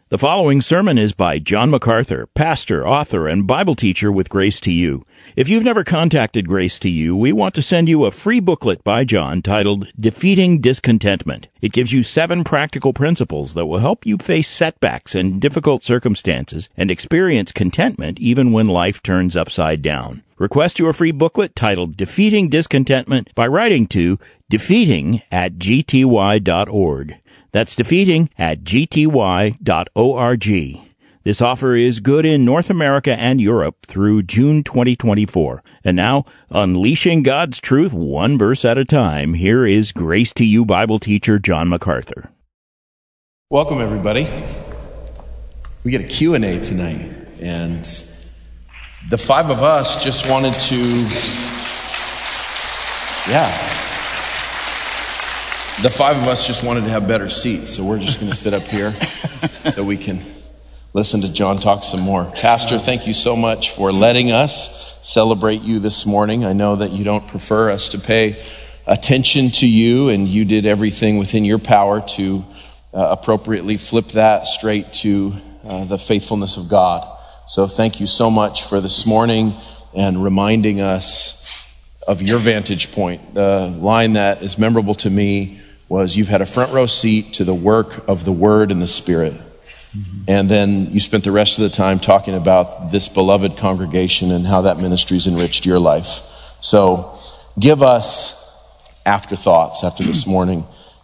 The following sermon is by John MacArthur, pastor, author, and Bible teacher with Grace to You. If you've never contacted Grace to You, we want to send you a free booklet by John titled Defeating Discontentment. It gives you 7 practical principles that will help you face setbacks and difficult circumstances and experience contentment even when life turns upside down. Request your free booklet titled Defeating Discontentment by writing to defeating@gty.org. That's defeating@gty.org. This offer is good in North America and Europe through June 2024. And now, unleashing God's truth one verse at a time, here is Grace to You Bible teacher John MacArthur. Welcome, everybody. We get a Q&A tonight, and the 5 of us just wanted to, the 5 of us just wanted to have better seats, so we're just going to sit up here so we can listen to John talk some more. Pastor, thank you so much for letting us celebrate you this morning. I know that you don't prefer us to pay attention to you, and you did everything within your power to appropriately flip that straight to the faithfulness of God. So thank you so much for this morning and reminding us of your vantage point. The line that is memorable to me was, you've had a front row seat to the work of the Word and the Spirit. Mm-hmm. And then you spent the rest of the time talking about this beloved congregation and how that ministry's enriched your life. So give us afterthoughts after this morning,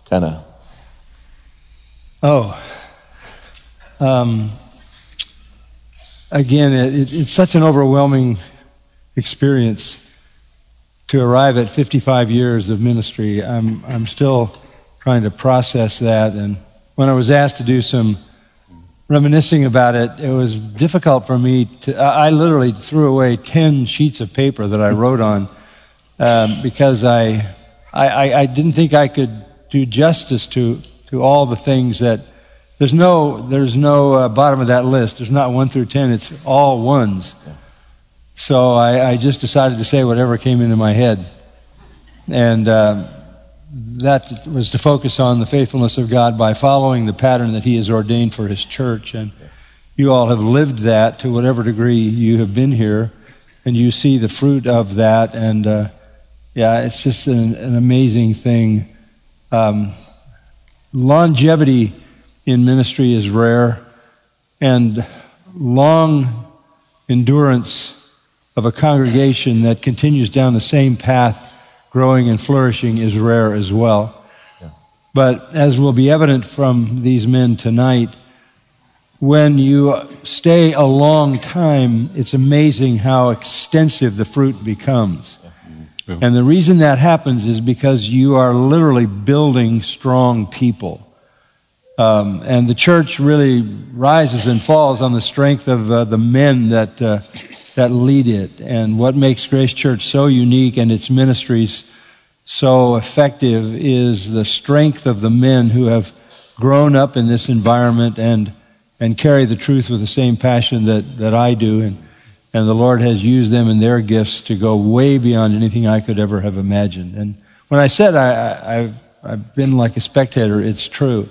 Again, it's such an overwhelming experience to arrive at 55 years of ministry. I'm still trying to process that, and when I was asked to do some reminiscing about it, it was difficult for me to. I literally threw away 10 sheets of paper that I wrote on because I didn't think I could do justice to all the things that. There's no bottom of that list. There's not 1 through 10. It's all ones. So I just decided to say whatever came into my head. And that was to focus on the faithfulness of God by following the pattern that He has ordained for His church. And you all have lived that to whatever degree you have been here. And you see the fruit of that. And it's just an amazing thing. Longevity in ministry is rare, and long endurance of a congregation that continues down the same path, growing and flourishing, is rare as well. Yeah. But as will be evident from these men tonight, when you stay a long time, it's amazing how extensive the fruit becomes. Yeah. And the reason that happens is because you are literally building strong people. And the church really rises and falls on the strength of the men that lead it. And what makes Grace Church so unique and its ministries so effective is the strength of the men who have grown up in this environment and carry the truth with the same passion that I do. And the Lord has used them and their gifts to go way beyond anything I could ever have imagined. And when I said I've been like a spectator, it's true.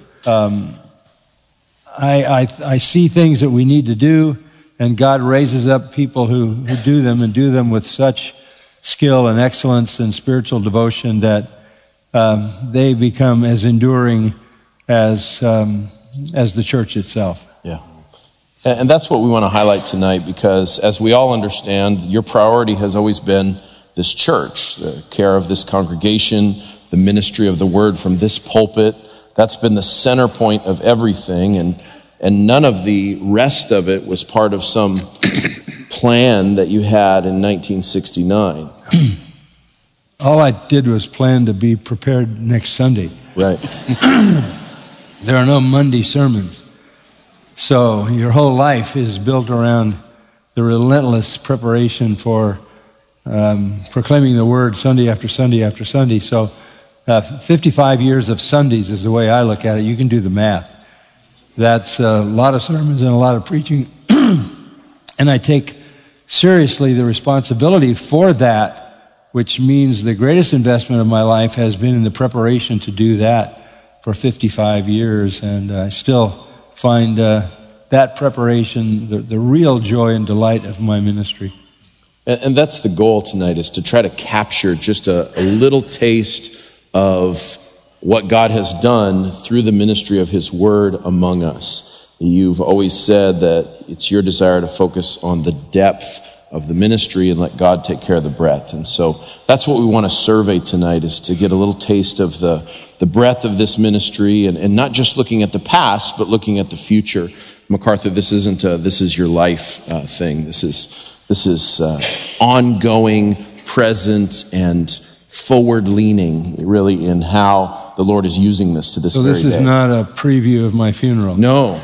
I see things that we need to do, and God raises up people who do them and do them with such skill and excellence and spiritual devotion that they become as enduring as the church itself. Yeah. And that's what we want to highlight tonight, because as we all understand, your priority has always been this church, the care of this congregation, the ministry of the Word from this pulpit. That's been the center point of everything, and none of the rest of it was part of some plan that you had in 1969. All I did was plan to be prepared next Sunday. Right. There are no Monday sermons. So your whole life is built around the relentless preparation for proclaiming the Word Sunday after Sunday after Sunday. So 55 years of Sundays is the way I look at it. You can do the math. That's a lot of sermons and a lot of preaching. And I take seriously the responsibility for that, which means the greatest investment of my life has been in the preparation to do that for 55 years. And I still find that preparation the real joy and delight of my ministry. And that's the goal tonight, is to try to capture just a little taste of what God has done through the ministry of His Word among us. You've always said that it's your desire to focus on the depth of the ministry and let God take care of the breadth. And so that's what we want to survey tonight, is to get a little taste of the breadth of this ministry, and not just looking at the past, but looking at the future. MacArthur, this isn't a this is your life thing. This is ongoing, present, and forward-leaning, really, in how the Lord is using this to this very day. So this is not a preview of my funeral. No.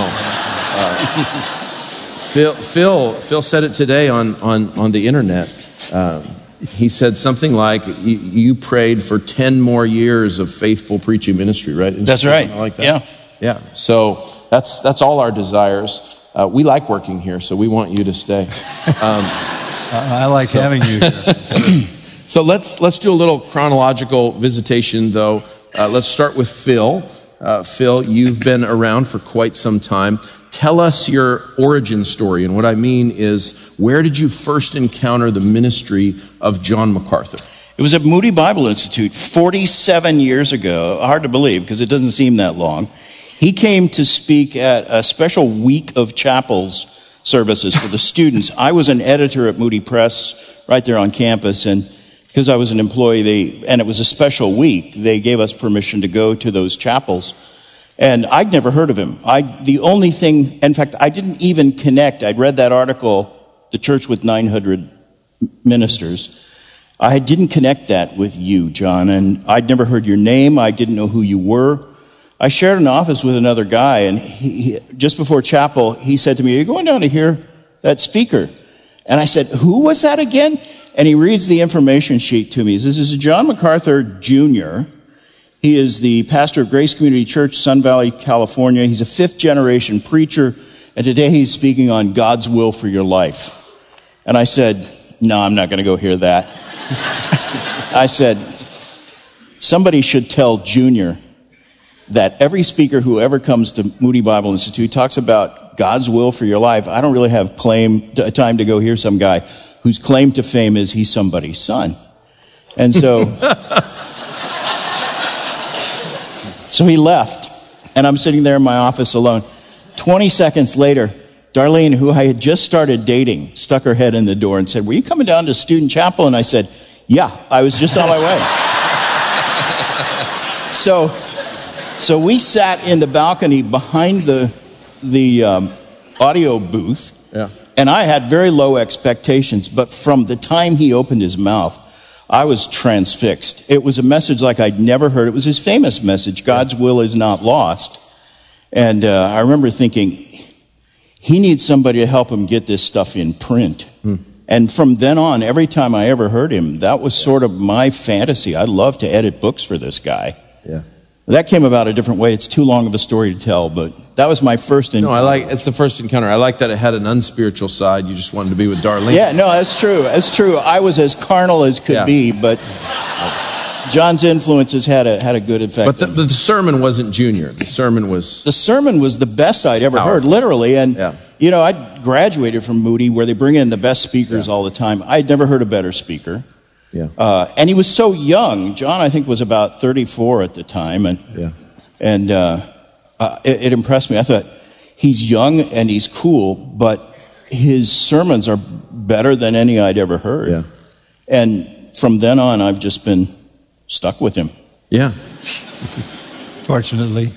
Phil said it today on the internet. He said something like, you prayed for 10 more years of faithful preaching ministry, right? That's right. Like that? Yeah. So that's all our desires. We like working here, so we want you to stay. I like having you here. So let's do a little chronological visitation, though. Let's start with Phil. Phil, you've been around for quite some time. Tell us your origin story. And what I mean is, where did you first encounter the ministry of John MacArthur? It was at Moody Bible Institute 47 years ago. Hard to believe because it doesn't seem that long. He came to speak at a special week of chapels services for the students. I was an editor at Moody Press right there on campus, and because I was an employee, and it was a special week, they gave us permission to go to those chapels. And I'd never heard of him. The only thing, in fact, I didn't even connect. I'd read that article, The Church with 900 Ministers. I didn't connect that with you, John, and I'd never heard your name. I didn't know who you were. I shared an office with another guy, and he just before chapel, he said to me, "Are you going down to hear that speaker?" And I said, "Who was that again?" And he reads the information sheet to me. He says, "This is John MacArthur Jr. He is the pastor of Grace Community Church, Sun Valley, California. He's a fifth-generation preacher, and today he's speaking on God's will for your life." And I said, "No, I'm not going to go hear that." I said, "Somebody should tell Junior that every speaker who ever comes to Moody Bible Institute talks about God's will for your life. I don't really have time to go hear some guy whose claim to fame is he's somebody's son." And so... So he left, and I'm sitting there in my office alone. 20 seconds later, Darlene, who I had just started dating, stuck her head in the door and said, "Were you coming down to student chapel?" And I said, "Yeah, I was just on my way." So we sat in the balcony behind the audio booth, and I had very low expectations, but from the time he opened his mouth, I was transfixed. It was a message like I'd never heard. It was his famous message, God's will is not lost. And I remember thinking, he needs somebody to help him get this stuff in print. And from then on, every time I ever heard him, that was sort of my fantasy. I'd love to edit books for this guy. Yeah. That came about a different way. It's too long of a story to tell, but that was my first encounter. No, it's the first encounter. I like that it had an unspiritual side. You just wanted to be with Darlene. Yeah, no, that's true. That's true. I was as carnal as could be, but John's influences had a good effect. But the sermon wasn't Junior. The sermon was the best I'd ever heard, literally. And you know, I graduated from Moody, where they bring in the best speakers all the time. I'd never heard a better speaker. And he was so young. John, I think, was about 34 at the time, and it impressed me. I thought, he's young and he's cool, but his sermons are better than any I'd ever heard. And from then on, I've just been stuck with him. Fortunately.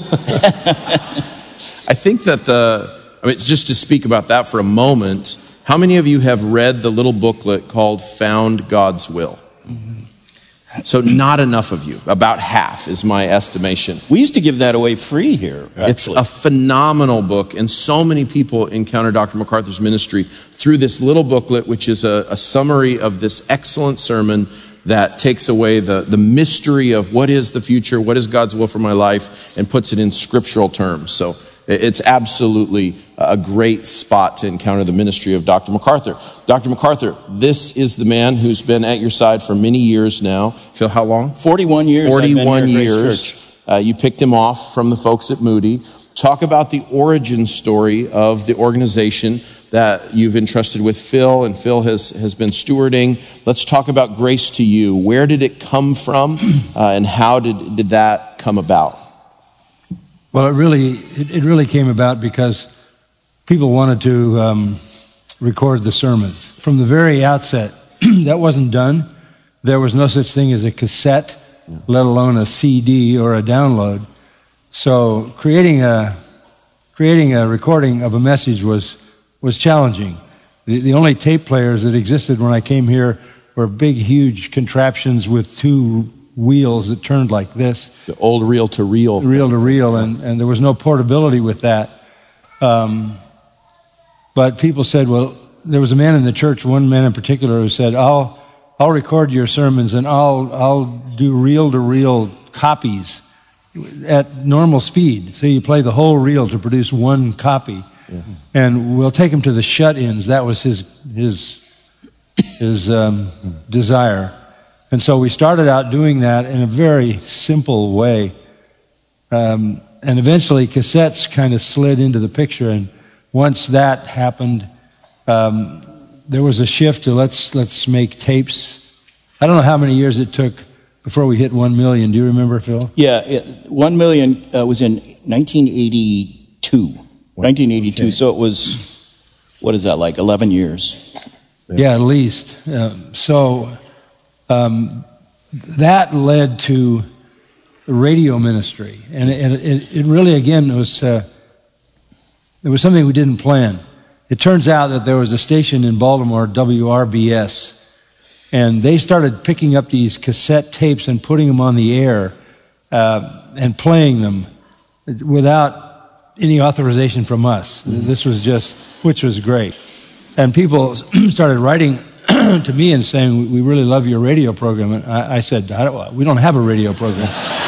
I think that just to speak about that for a moment, how many of you have read the little booklet called Found God's Will? So not enough of you. About half is my estimation. We used to give that away free here, actually. It's a phenomenal book, and so many people encounter Dr. MacArthur's ministry through this little booklet, which is a summary of this excellent sermon that takes away the mystery of what is the future, what is God's will for my life, and puts it in scriptural terms. So it's absolutely a great spot to encounter the ministry of Dr. MacArthur. Dr. MacArthur, this is the man who's been at your side for many years now. Phil, how long? 41 years. 41 years. You picked him off from the folks at Moody talk about the origin story of the organization that you've entrusted with Phil, and Phil has been stewarding. Let's talk about Grace to You. Where did it come from, and how did that come about? Well, it really came about because people wanted to record the sermons. From the very outset, that wasn't done. There was no such thing as a cassette, let alone a CD or a download. So creating a recording of a message was challenging. The only tape players that existed when I came here were big, huge contraptions with two wheels that turned like this. The old reel-to-reel. Reel-to-reel, and there was no portability with that. But people said, well, there was a man in the church, one man in particular, who said, I'll record your sermons and I'll do reel-to-reel copies at normal speed. So you play the whole reel to produce one copy. Mm-hmm. And we'll take him to the shut-ins. That was his desire. And so we started out doing that in a very simple way. And eventually cassettes kind of slid into the picture. And once that happened, there was a shift to let's make tapes. I don't know how many years it took before we hit 1 million. Do you remember, Phil? Yeah, 1 million was in 1982. 1982, okay. So it was, what is that, like 11 years? Yeah, at least. That led to radio ministry. And it really, again, it was something we didn't plan. It turns out that there was a station in Baltimore, WRBS, and they started picking up these cassette tapes and putting them on the air and playing them without any authorization from us. This was just, which was great. And people started writing to me and saying, we really love your radio program. And I said, we don't have a radio program.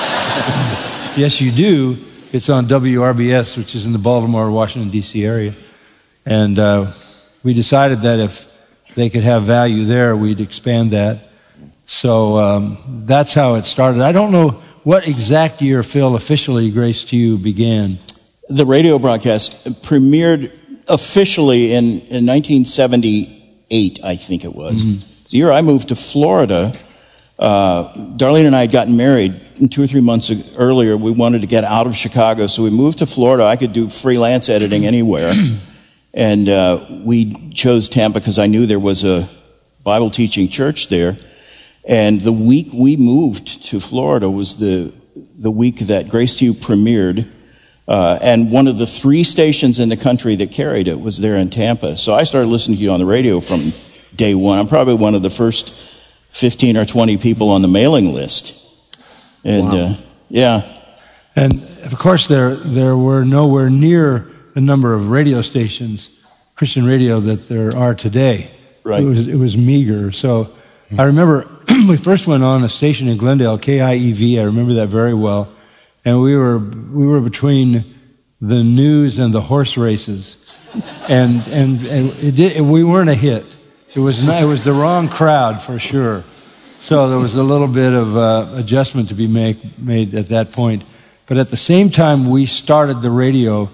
Yes, you do. It's on WRBS, which is in the Baltimore, Washington, D.C. area. And we decided that if they could have value there, we'd expand that. So that's how it started. I don't know what exact year, Phil, officially Grace to You began. The radio broadcast premiered officially in 1978, I think it was. Mm-hmm. The year I moved to Florida, Darlene and I had gotten married 2 or 3 months earlier. We wanted to get out of Chicago, so we moved to Florida. I could do freelance editing anywhere. And we chose Tampa because I knew there was a Bible teaching church there. And the week we moved to Florida was the week that Grace to You premiered. And one of the 3 stations in the country that carried it was there in Tampa. So I started listening to you on the radio from day one. I'm probably one of the first 15 or 20 people on the mailing list. And wow. Yeah. And of course there were nowhere near the number of radio stations, Christian radio, that there are today. Right. It was meager. So I remember we first went on a station in Glendale, KIEV. I remember that very well. And we were between the news and the horse races, and we weren't a hit. It was the wrong crowd for sure. So there was a little bit of adjustment to be made at that point. But at the same time, we started the radio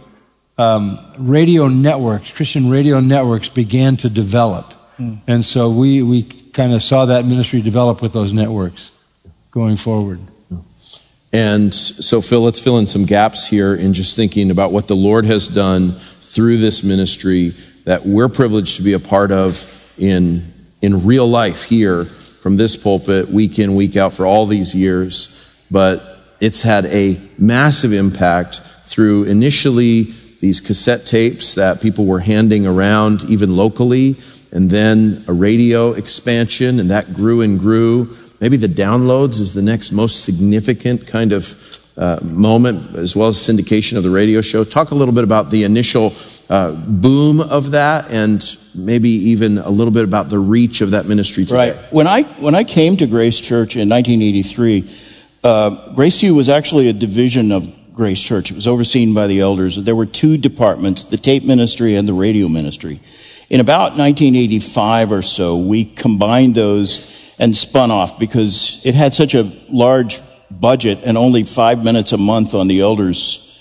networks. Christian radio networks began to develop, and so we kind of saw that ministry develop with those networks going forward. And so, Phil, let's fill in some gaps here in just thinking about what the Lord has done through this ministry that we're privileged to be a part of in real life here from this pulpit, week in, week out for all these years. But it's had a massive impact through initially these cassette tapes that people were handing around even locally, and then a radio expansion, and that grew and grew. Maybe the downloads is the next most significant kind of moment, as well as syndication of the radio show. Talk a little bit about the initial boom of that, and maybe even a little bit about the reach of that ministry today. Right. When I came to Grace Church in 1983, Grace to You was actually a division of Grace Church. It was overseen by the elders. There were 2 departments, the tape ministry and the radio ministry. In about 1985 or so, we combined those and spun off because it had such a large budget and only 5 minutes a month on the elders'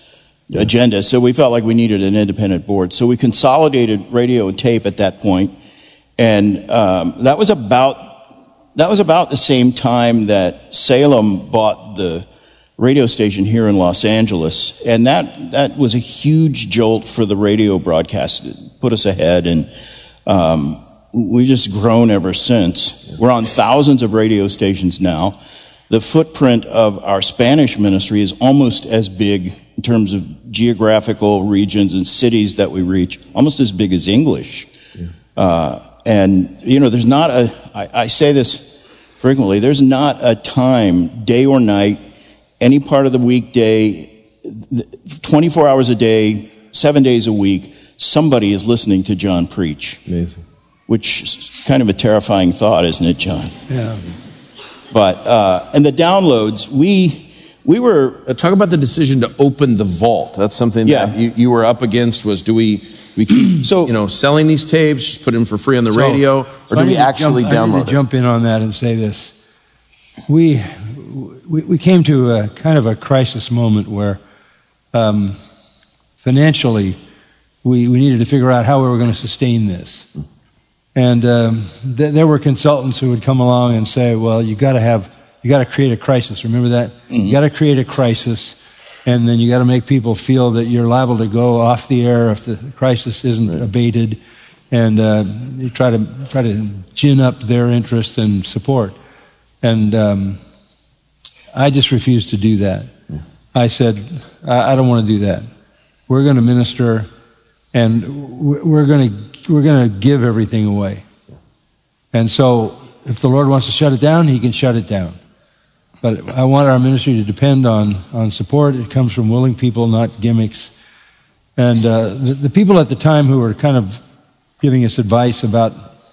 agenda. So we felt like we needed an independent board. So we consolidated radio and tape at that point, and that was about the same time that Salem bought the radio station here in Los Angeles, and that was a huge jolt for the radio broadcast. It put us ahead, and we've just grown ever since. We're on thousands of radio stations now. The footprint of our Spanish ministry is almost as big in terms of geographical regions and cities that we reach, almost as big as English. And, there's not I say this frequently, there's not a time, day or night, any part of the weekday, 24 hours a day, 7 days a week, somebody is listening to John preach. Amazing. Which is kind of a terrifying thought, isn't it, John? Yeah. But, and the downloads, we were... Talk about the decision to open the vault. That's something that you were up against, was do we keep selling these tapes, just put them for free on the radio, or do we actually download I need to jump in on that and say this. We came to a kind of a crisis moment where financially we needed to figure out how we were going to sustain this. And there were consultants who would come along and say, well, you got to create a crisis. Remember that? Mm-hmm. You got to create a crisis, and then you got to make people feel that you're liable to go off the air if the crisis isn't abated, and you try to gin up their interest and support. And I just refused to do that. Yeah. I said, I don't want to do that. We're going to minister, and we're going to give everything away. And so if the Lord wants to shut it down, he can shut it down. But I want our ministry to depend on support. It comes from willing people, not gimmicks. And the people at the time who were kind of giving us advice about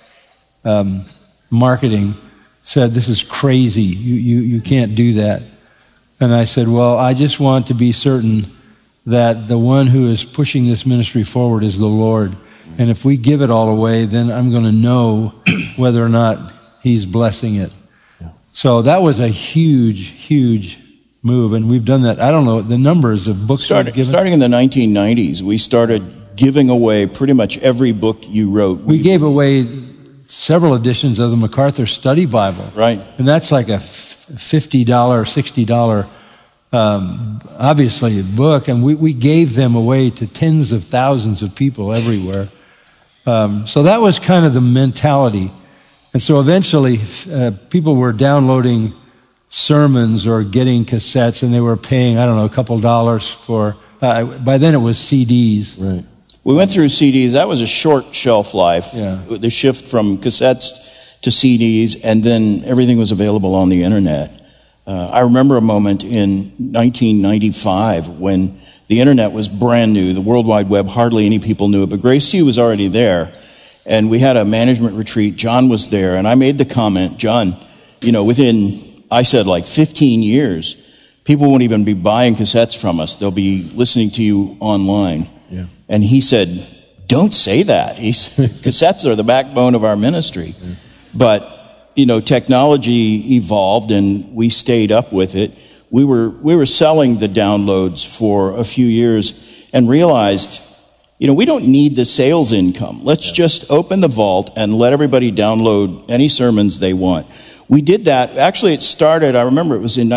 marketing said, this is crazy. You can't do that. And I said, well, I just want to be certain that the one who is pushing this ministry forward is the Lord. And if we give it all away, then I'm going to know whether or not he's blessing it. Yeah. So that was a huge, huge move, and we've done that. I don't know the numbers of books we've given. Starting in the 1990s, we started giving away pretty much every book you wrote. We gave away several editions of the MacArthur Study Bible. Right. And that's like a $50, $60 obviously a book, and we gave them away to tens of thousands of people everywhere. So that was kind of the mentality. And so eventually people were downloading sermons or getting cassettes, and they were paying, I don't know, a couple dollars for, by then it was CDs. Right. We went through CDs. That was a short shelf life. Yeah. The shift from cassettes to CDs, and then everything was available on the internet. I remember a moment in 1995 when the internet was brand new, the World Wide Web, hardly any people knew it, but Grace to You was already there. And we had a management retreat. John was there, and I made the comment, John, within, I said, like 15 years, people won't even be buying cassettes from us. They'll be listening to you online. Yeah. And he said, don't say that. Cassettes are the backbone of our ministry. Yeah. But technology evolved, and we stayed up with it. We were selling the downloads for a few years and realized, we don't need the sales income. Let's just open the vault and let everybody download any sermons they want. We did that. Actually, it started, I remember it was in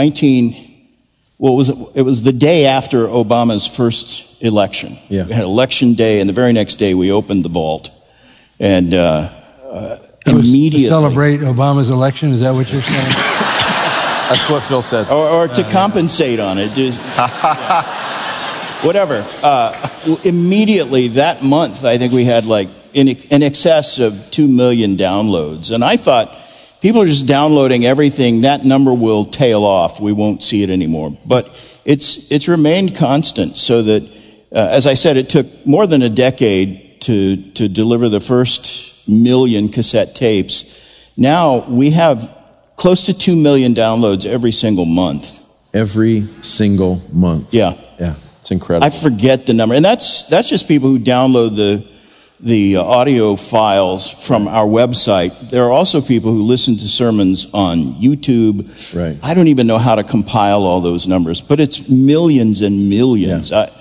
it was the day after Obama's first election. Yeah. We had election day, and the very next day we opened the vault. And immediately. To celebrate Obama's election, is that what you're saying? That's what Phil said. Or to compensate on it. Whatever. Immediately that month, I think we had in excess of 2 million downloads. And I thought, people are just downloading everything. That number will tail off. We won't see it anymore. But it's remained constant, so that, as I said, it took more than a decade to deliver the first million cassette tapes. Now we have close to 2 million downloads every single month. Every single month. Yeah. Yeah. It's incredible. I forget the number. And that's just people who download the audio files from our website. There are also people who listen to sermons on YouTube. Right. I don't even know how to compile all those numbers, but it's millions and millions. Yeah.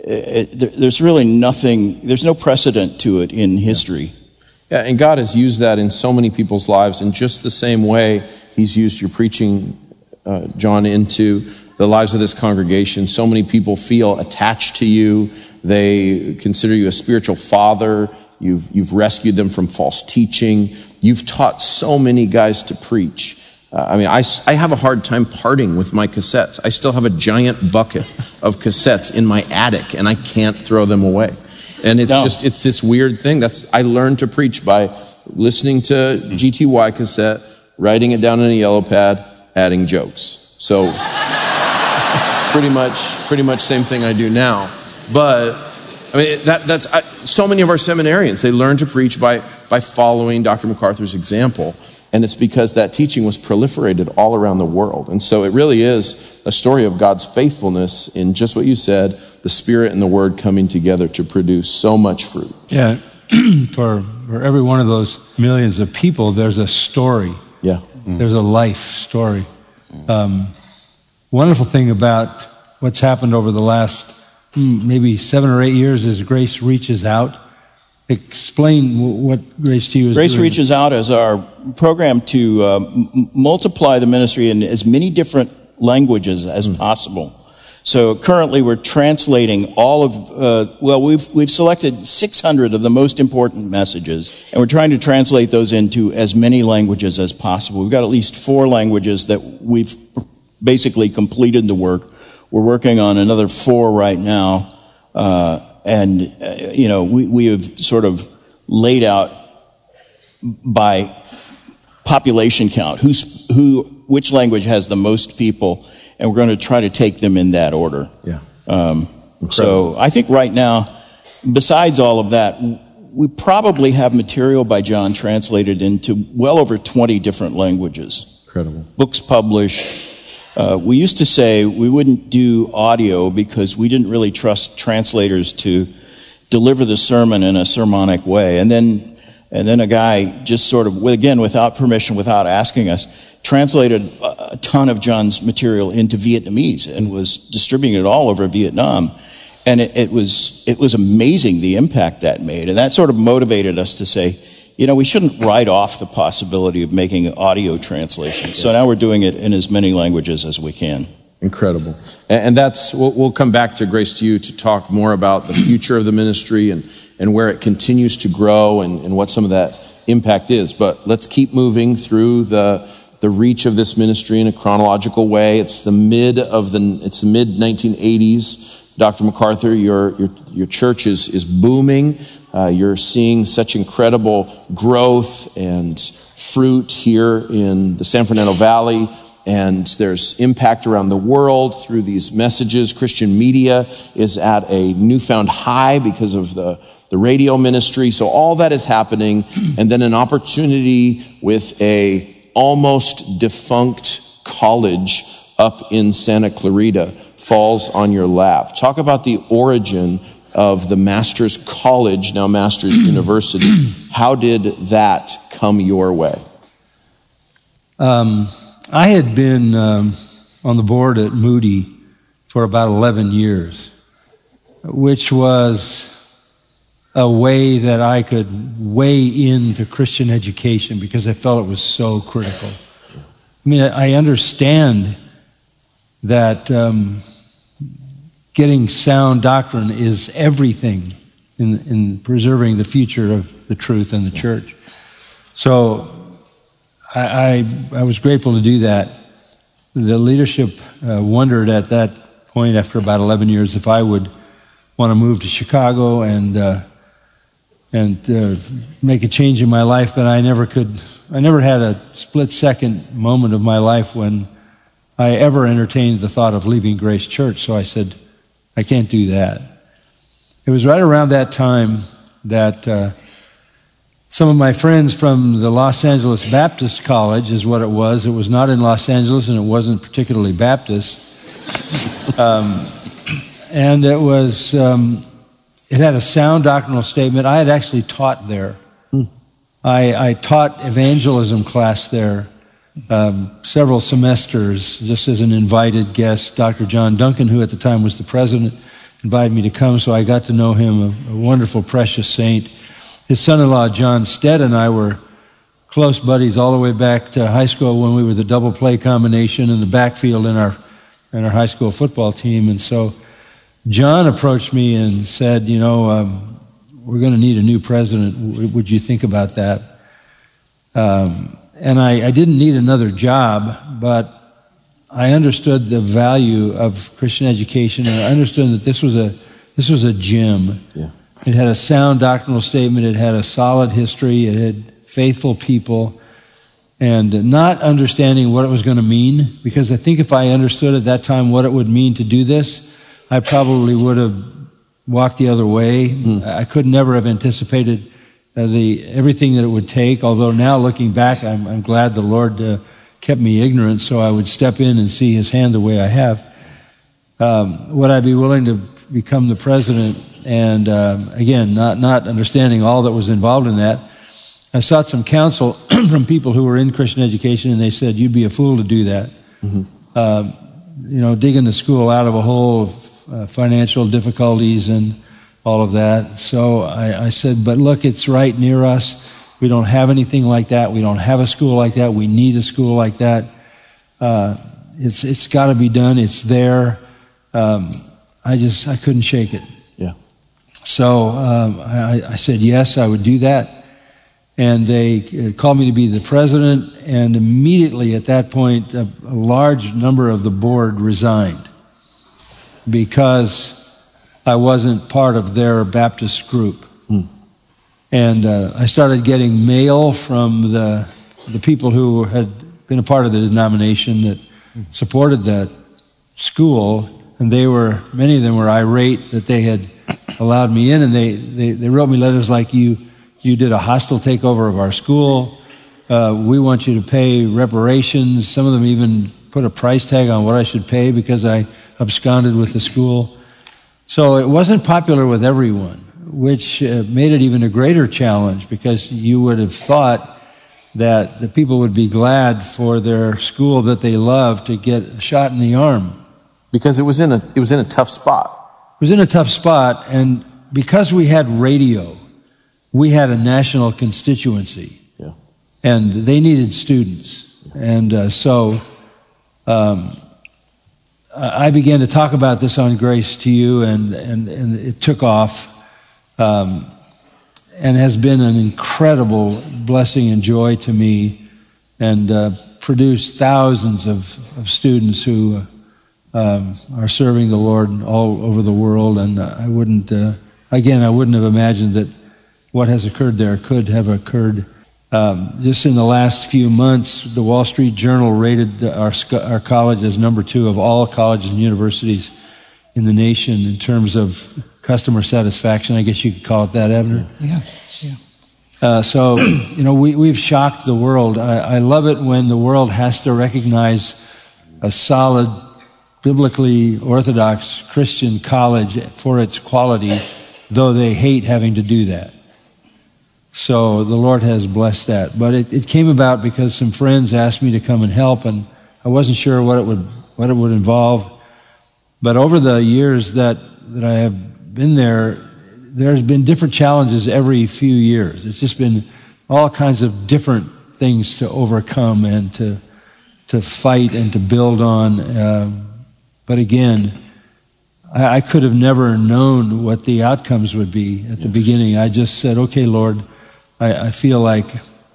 there's really nothing, there's no precedent to it in history. Yeah, and God has used that in so many people's lives in just the same way He's used your preaching, John, into the lives of this congregation. So many people feel attached to you. They consider you a spiritual father. You've rescued them from false teaching. You've taught so many guys to preach. I have a hard time parting with my cassettes. I still have a giant bucket of cassettes in my attic, and I can't throw them away. And it's this weird thing. I learned to preach by listening to GTY cassette, writing it down on a yellow pad, adding jokes. So pretty much same thing I do now. But I mean, that's so many of our seminarians, they learn to preach by following Dr. MacArthur's example. And it's because that teaching was proliferated all around the world. And so it really is a story of God's faithfulness in just what you said, the Spirit and the Word coming together to produce so much fruit. Yeah, for every one of those millions of people, there's a story. Yeah. There's a life story. Wonderful thing about what's happened over the last maybe 7 or 8 years is Grace Reaches Out. Explain what Grace to You is Grace doing. Reaches Out is our program to multiply the ministry in as many different languages as possible. So currently we're translating all of, we've selected 600 of the most important messages, and we're trying to translate those into as many languages as possible. We've got at least 4 languages that we've basically completed the work. We're working on another 4 right now. We have sort of laid out by population count which language has the most people, and we're going to try to take them in that order. Yeah. So I think right now, besides all of that, we probably have material by John translated into well over 20 different languages. Incredible. Books published. We used to say we wouldn't do audio because we didn't really trust translators to deliver the sermon in a sermonic way. And then a guy just sort of, again, without permission, without asking us, translated a ton of John's material into Vietnamese and was distributing it all over Vietnam. And it was amazing the impact that made. And that sort of motivated us to say, we shouldn't write off the possibility of making audio translations. So now we're doing it in as many languages as we can. Incredible. And we'll come back to Grace to You to talk more about the future of the ministry and where it continues to grow and what some of that impact is. But let's keep moving through the reach of this ministry in a chronological way. It's the mid 1980s. Dr. MacArthur, your church is booming. You're seeing such incredible growth and fruit here in the San Fernando Valley, and there's impact around the world through these messages. Christian media is at a newfound high because of the radio ministry. So all that is happening, and then an opportunity with a almost defunct college up in Santa Clarita falls on your lap. Talk about the origin of the Master's College, now Master's University. How did that come your way? I had been on the board at Moody for about 11 years, which was a way that I could weigh into Christian education because I felt it was so critical. I mean, I understand that getting sound doctrine is everything in preserving the future of the truth and the church. So I was grateful to do that. The leadership wondered at that point, after about 11 years, if I would want to move to Chicago and make a change in my life, but I never could. I never had a split-second moment of my life when I ever entertained the thought of leaving Grace Church. So I said, I can't do that. It was right around that time that some of my friends from the Los Angeles Baptist College is what it was. It was not in Los Angeles, and it wasn't particularly Baptist. And it was, it had a sound doctrinal statement. I had actually taught there. I taught evangelism class there several semesters, just as an invited guest. Dr. John Duncan, who at the time was the president, invited me to come, so I got to know him, a wonderful, precious saint. His son-in-law, John Stead, and I were close buddies all the way back to high school when we were the double play combination in the backfield in our high school football team. And so John approached me and said, we're going to need a new president. Would you think about that? And I didn't need another job, but I understood the value of Christian education, and I understood that this was a gem. Yeah. It had a sound doctrinal statement. It had a solid history. It had faithful people, and not understanding what it was going to mean, because I think if I understood at that time what it would mean to do this, I probably would have walked the other way. I could never have anticipated everything that it would take, although now looking back, I'm glad the Lord kept me ignorant so I would step in and see his hand the way I have. Would I be willing to become the president? And again, not understanding all that was involved in that, I sought some counsel from people who were in Christian education, and they said, you'd be a fool to do that. Digging the school out of a hole of financial difficulties and all of that. So I said, but look, it's right near us. We don't have anything like that. We don't have a school like that. We need a school like that. It's got to be done. It's there. I couldn't shake it. Yeah. So I said yes, I would do that. And they called me to be the president, and immediately at that point, a large number of the board resigned because I wasn't part of their Baptist group. And I started getting mail from the people who had been a part of the denomination that supported that school, and many of them were irate that they had allowed me in, and they wrote me letters like, you did a hostile takeover of our school. We want you to pay reparations. Some of them even put a price tag on what I should pay because I absconded with the school. So it wasn't popular with everyone, which made it even a greater challenge, because you would have thought that the people would be glad for their school that they love to get a shot in the arm. Because it was in a tough spot. It was in a tough spot, and because we had radio, we had a national constituency, and they needed students. And so I began to talk about this on Grace to You, and it took off, and has been an incredible blessing and joy to me, and produced thousands of students who are serving the Lord all over the world. And I wouldn't have imagined that what has occurred there could have occurred. Just in the last few months, the Wall Street Journal rated our college as number 2 of all colleges and universities in the nation in terms of customer satisfaction. I guess you could call it that, Abner. Yeah. So, we've shocked the world. I love it when the world has to recognize a solid, biblically orthodox Christian college for its quality, though they hate having to do that. So the Lord has blessed that. But it came about because some friends asked me to come and help, and I wasn't sure what it would involve. But over the years that I have been there's been different challenges every few years. It's just been all kinds of different things to overcome and to fight and to build on. But again, I could have never known what the outcomes would be at the beginning. I just said, okay, Lord, I feel like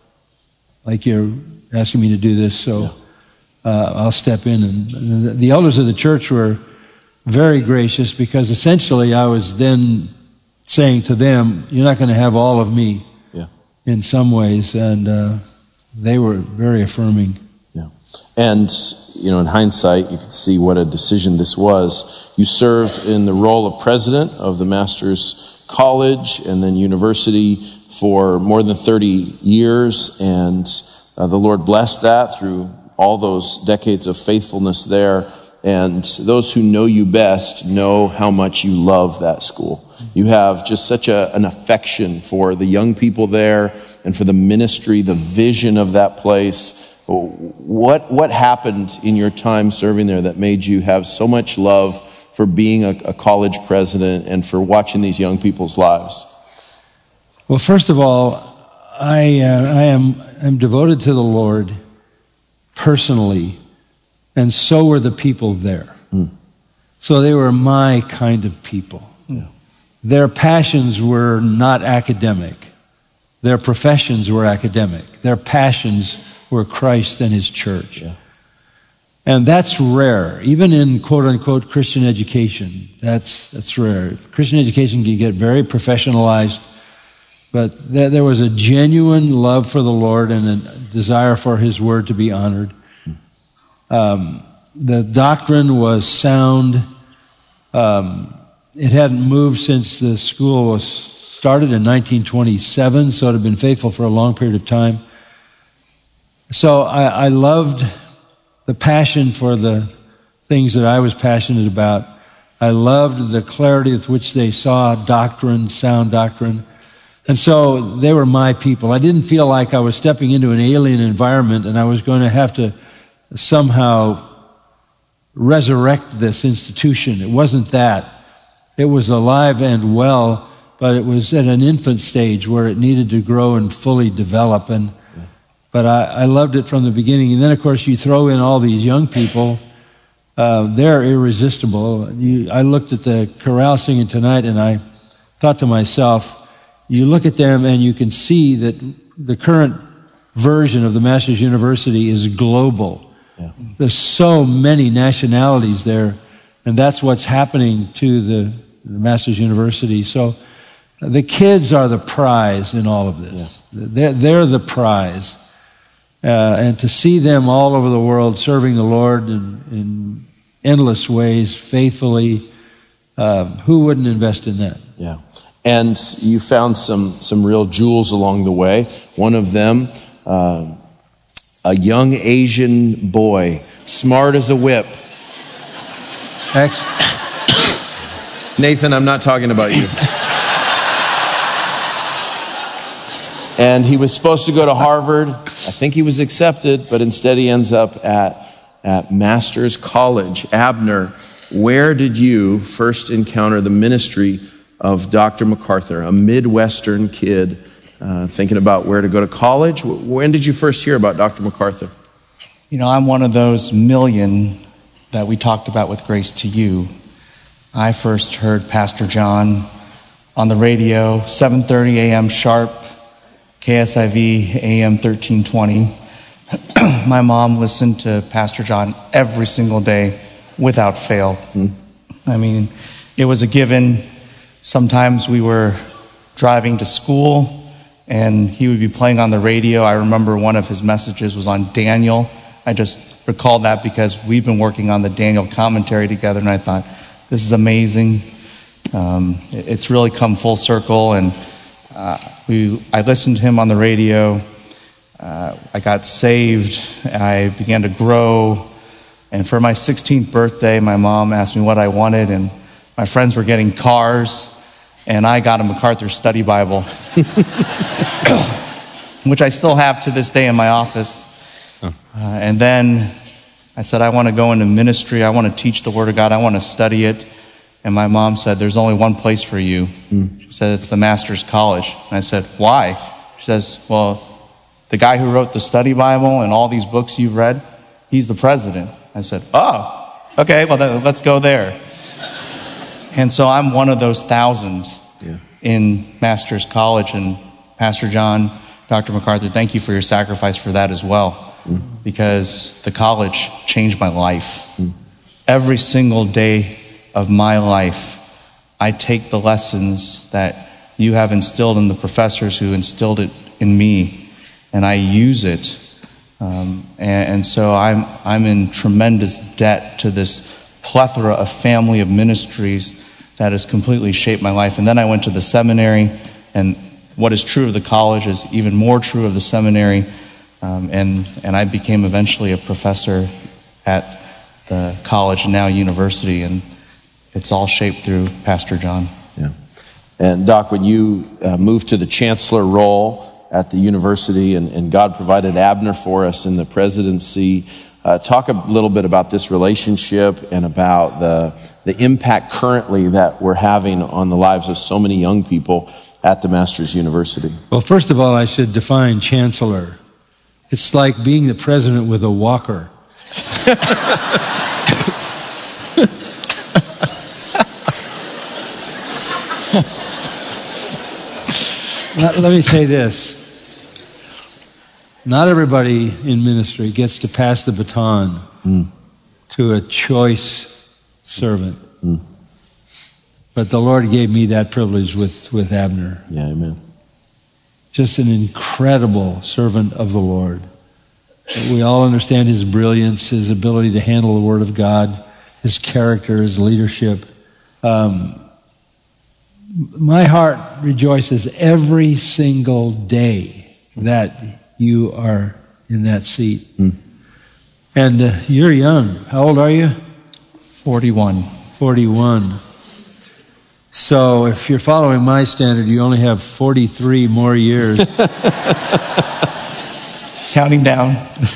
you're asking me to do this, so I'll step in. And the elders of the church were very gracious, because essentially I was then saying to them, you're not going to have all of me in some ways. And they were very affirming. Yeah. And, in hindsight, you could see what a decision this was. You served in the role of president of the Master's College and then University for more than 30 years, and the Lord blessed that through all those decades of faithfulness there. And those who know you best know how much you love that school. You have just such an affection for the young people there and for the ministry, the vision of that place. What happened in your time serving there that made you have so much love for being a college president and for watching these young people's lives? Well, first of all, I'm devoted to the Lord personally, and so were the people there. So they were my kind of people. Yeah. Their passions were not academic. Their professions were academic. Their passions were Christ and his church. Yeah. And that's rare, even in quote-unquote Christian education. That's rare. Christian education can get very professionalized, but there was a genuine love for the Lord and a desire for his word to be honored. The doctrine was sound. It hadn't moved since the school was started in 1927, so it had been faithful for a long period of time. So I loved the passion for the things that I was passionate about. I loved the clarity with which they saw doctrine, sound doctrine. And so they were my people. I didn't feel like I was stepping into an alien environment and I was going to have to somehow resurrect this institution. It wasn't that. It was alive and well, but it was at an infant stage where it needed to grow and fully develop. But I loved it from the beginning. And then, of course, you throw in all these young people. They're irresistible. I looked at the chorale singing tonight, and I thought to myself, you look at them and you can see that the current version of the Masters University is global. Yeah. There's so many nationalities there, and that's what's happening to the Masters University. So the kids are the prize in all of this. Yeah. They're the prize. And to see them all over the world serving the Lord in endless ways, faithfully, who wouldn't invest in that? Yeah. And you found some real jewels along the way. One of them, a young Asian boy, smart as a whip. Nathan, I'm not talking about you. And he was supposed to go to Harvard. I think he was accepted, but instead he ends up at Masters College. Abner, where did you first encounter the ministry of Dr. MacArthur, a Midwestern kid thinking about where to go to college? When did you first hear about Dr. MacArthur? You know, I'm one of those million that we talked about with Grace to You. I first heard Pastor John on the radio, 7:30 a.m. sharp, KSIV AM 1320. My mom listened to Pastor John every single day without fail. I mean, it was a given. Sometimes we were driving to school and he would be playing on the radio. I remember one of his messages was on Daniel. I just recalled that because we've been working on the Daniel commentary together, and I thought, this is amazing. It's really come full circle, and I listened to him on the radio. I got saved. I began to grow. And for my 16th birthday, my mom asked me what I wanted, and my friends were getting cars, and I got a MacArthur Study Bible, which I still have to this day in my office. And then I said, I want to go into ministry. I want to teach the Word of God. I want to study it. And my mom said, there's only one place for you. She said, it's the Masters College. And I said, why? She says, well, the guy who wrote the Study Bible and all these books you've read, he's the president. I said, oh, okay, well, then let's go there. And so I'm one of those thousands in Masters College. And Pastor John, Dr. MacArthur, thank you for your sacrifice for that as well. Because the college changed my life. Every single day of my life, I take the lessons that you have instilled in the professors who instilled it in me, and I use it. And so I'm in tremendous debt to this plethora of family of ministries that has completely shaped my life. And then I went to the seminary, and what is true of the college is even more true of the seminary. And I became eventually a professor at the college, now university, and it's all shaped through Pastor John. Yeah. And Doc, when you moved to the chancellor role at the university, and God provided Abner for us in the presidency, talk a little bit about this relationship and about the impact currently that we're having on the lives of so many young people at the Masters University. Well, first of all, I should define chancellor. It's like being the president with a walker. Let me say this. Not everybody in ministry gets to pass the baton to a choice servant. But the Lord gave me that privilege with Abner. Yeah, amen. Just an incredible servant of the Lord. We all understand his brilliance, his ability to handle the Word of God, his character, his leadership. My heart rejoices every single day that you are in that seat. And you're young. How old are you? 41. 41. So if you're following my standard, you only have 43 more years. Counting down.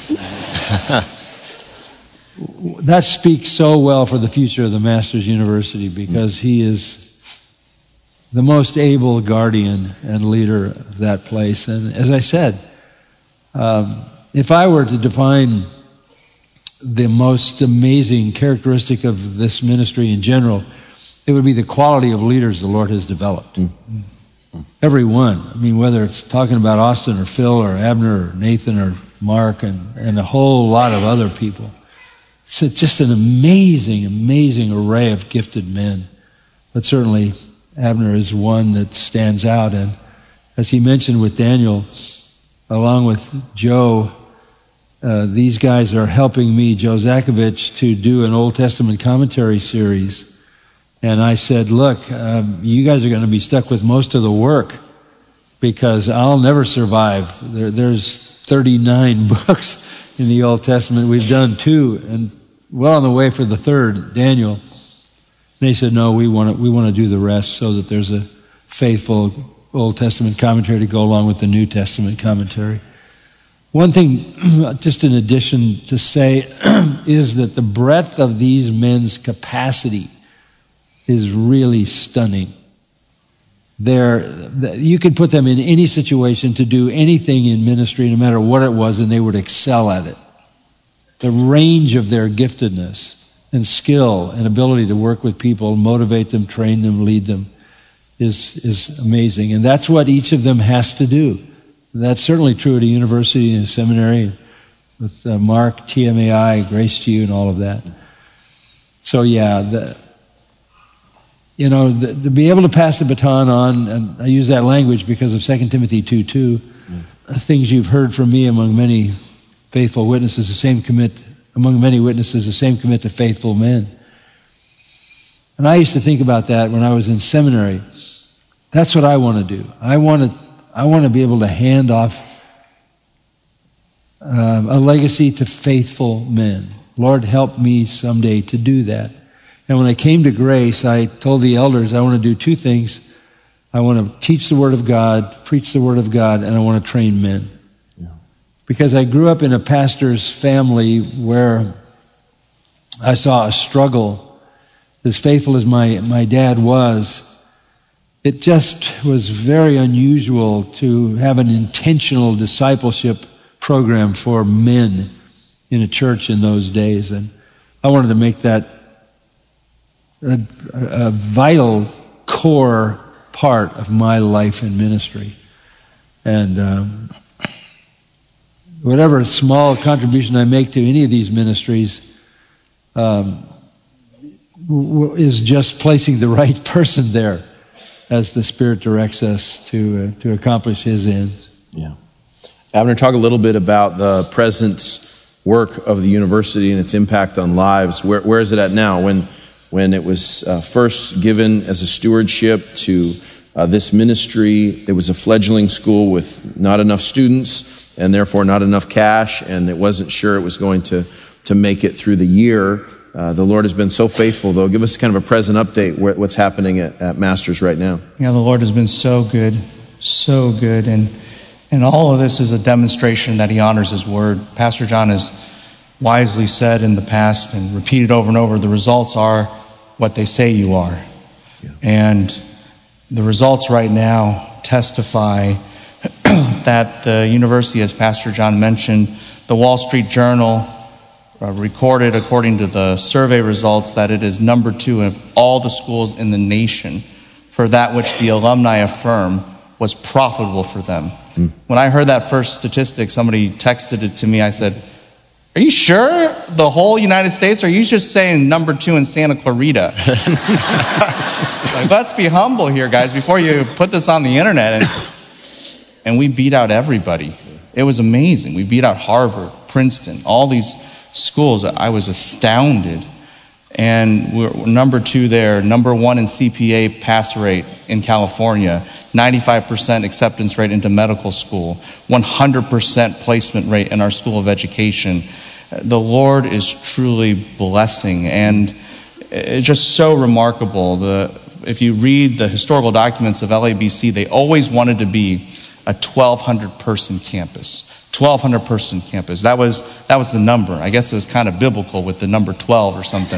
That speaks so well for the future of the Masters University, because he is the most able guardian and leader of that place. And as I said, if I were to define the most amazing characteristic of this ministry in general, it would be the quality of leaders the Lord has developed. Every one. I mean, whether it's talking about Austin or Phil or Abner or Nathan or Mark and a whole lot of other people. It's just an amazing, amazing array of gifted men. But certainly Abner is one that stands out. And as he mentioned with Daniel, along with Joe, these guys are helping me, Joe Zakovich, to do an Old Testament commentary series. And I said, look, you guys are going to be stuck with most of the work, because I'll never survive. There's 39 books in the Old Testament. We've done 2, and well on the way for the 3rd, Daniel. And they said, no, we want to do the rest so that there's a faithful Old Testament commentary to go along with the New Testament commentary. One thing, just in addition to say, is that the breadth of these men's capacity is really stunning. You could put them in any situation to do anything in ministry, no matter what it was, and they would excel at it. The range of their giftedness and skill and ability to work with people, motivate them, train them, lead them is amazing. And that's what each of them has to do. That's certainly true at a university and a seminary with Mark, TMAI, Grace to You, and all of that. So yeah, to be able to pass the baton on, and I use that language because of 2 Timothy 2:2, things you've heard from me among many faithful witnesses, among many witnesses, the same commit to faithful men. And I used to think about that when I was in seminary. That's what I want to do. I want to be able to hand off a legacy to faithful men. Lord, help me someday to do that. And when I came to Grace, I told the elders I want to do 2 things. I want to teach the Word of God, preach the Word of God, and I want to train men. Yeah. Because I grew up in a pastor's family where I saw a struggle. As faithful as my dad was, it just was very unusual to have an intentional discipleship program for men in a church in those days. And I wanted to make that a vital core part of my life and ministry. And whatever small contribution I make to any of these ministries is just placing the right person there as the Spirit directs us to accomplish His ends. Yeah. Abner, talk a little bit about the present work of the university and its impact on lives. Where is it at now? When it was first given as a stewardship to this ministry, it was a fledgling school with not enough students and therefore not enough cash, and it wasn't sure it was going to make it through the year. The Lord has been so faithful, though. Give us kind of a present update what's happening at Masters right now. Yeah, the Lord has been so good, and all of this is a demonstration that He honors His word. Pastor John is wisely said in the past and repeated over and over, the results are what they say you are. Yeah. And the results right now testify that the university, as Pastor John mentioned, the Wall Street Journal recorded, according to the survey results, that it is number 2 of all the schools in the nation for that which the alumni affirm was profitable for them. When I heard that first statistic, somebody texted it to me. I said, "Are you sure the whole United States? Or are you just saying number 2 in Santa Clarita?" Like, let's be humble here, guys, before you put this on the internet. And we beat out everybody. It was amazing. We beat out Harvard, Princeton, all these schools. I was astounded. And we're number 2 there, number 1 in CPA pass rate in California, 95% acceptance rate into medical school, 100% placement rate in our School of Education. The Lord is truly blessing, and it's just so remarkable. If you read the historical documents of LABC, they always wanted to be a 1,200-person campus. 1,200-person campus. That was the number. I guess it was kind of biblical with the number 12 or something.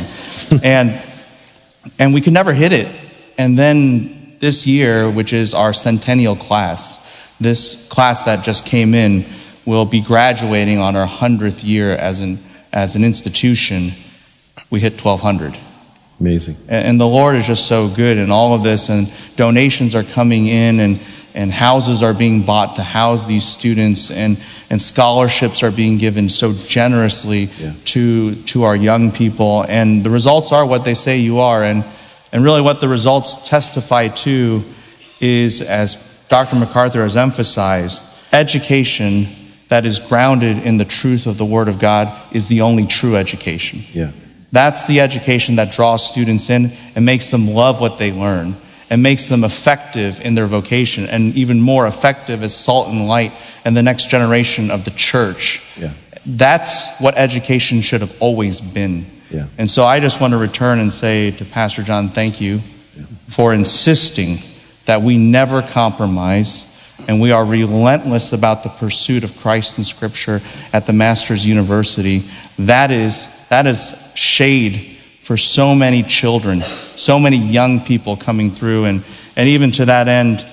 And we could never hit it. And then this year, which is our centennial class, this class that just came in will be graduating on our 100th year as an institution. We hit 1,200. Amazing. And the Lord is just so good in all of this, and donations are coming in, and houses are being bought to house these students, and scholarships are being given so generously to our young people. And the results are what they say you are. And really what the results testify to is, as Dr. MacArthur has emphasized, education that is grounded in the truth of the Word of God is the only true education. Yeah. That's the education that draws students in and makes them love what they learn, and makes them effective in their vocation, and even more effective as salt and light in the next generation of the church. Yeah. That's what education should have always been. Yeah. And so I just want to return and say to Pastor John, thank you for insisting that we never compromise, and we are relentless about the pursuit of Christ and Scripture at the Masters University. That is shade for so many children, so many young people coming through. And even to that end,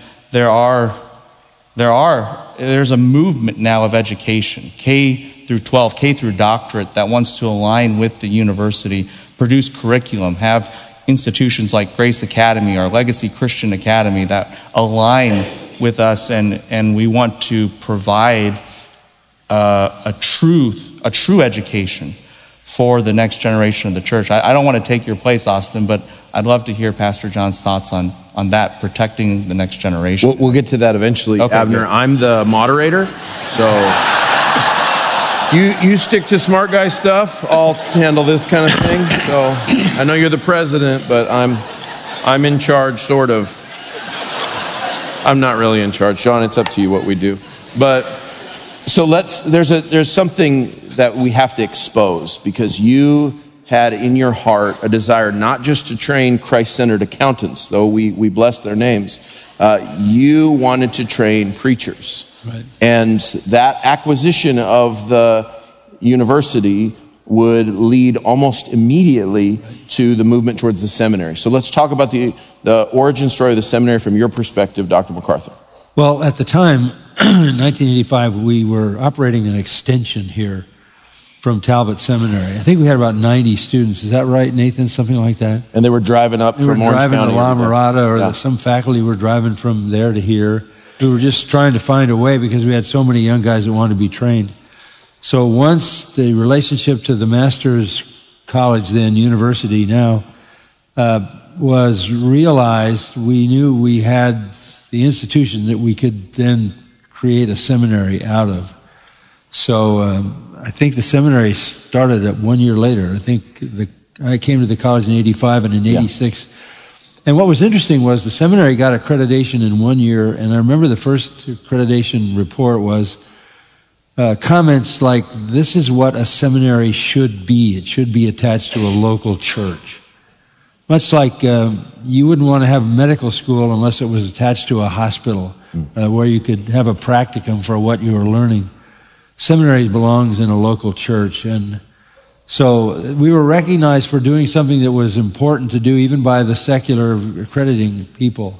there's a movement now of education, K through 12, K through doctorate, that wants to align with the university, produce curriculum, have institutions like Grace Academy, our Legacy Christian Academy, that align with us, and we want to provide a true education for the next generation of the church. I don't want to take your place, Austin, but I'd love to hear Pastor John's thoughts on that, protecting the next generation. We'll get to that eventually, okay, Abner. Good. I'm the moderator, so you stick to smart guy stuff. I'll handle this kind of thing. So I know you're the president, but I'm in charge, sort of. I'm not really in charge, John. It's up to you what we do. But so there's something that we have to expose, because you had in your heart a desire not just to train Christ-centered accountants, though we bless their names. You wanted to train preachers. Right. And that acquisition of the university would lead almost immediately to the movement towards the seminary. So let's talk about the origin story of the seminary from your perspective, Dr. MacArthur. Well, at the time, in 1985, we were operating an extension here from Talbot Seminary. I think we had about 90 students. Is that right, Nathan? Something like that? And they were driving up from Orange County. They were driving to La Mirada, or some faculty were driving from there to here. We were just trying to find a way, because we had so many young guys that wanted to be trained. So once the relationship to the Master's College, then University now, was realized, we knew we had the institution that we could then create a seminary out of. So I think the seminary started at 1 year later. I think I came to the college in 85 and in 86. Yeah. And what was interesting was the seminary got accreditation in 1 year. And I remember the first accreditation report was comments like, this is what a seminary should be. It should be attached to a local church. Much like you wouldn't want to have medical school unless it was attached to a hospital where you could have a practicum for what you were learning. Seminary belongs in a local church, and So we were recognized for doing something that was important to do, even by the secular accrediting people.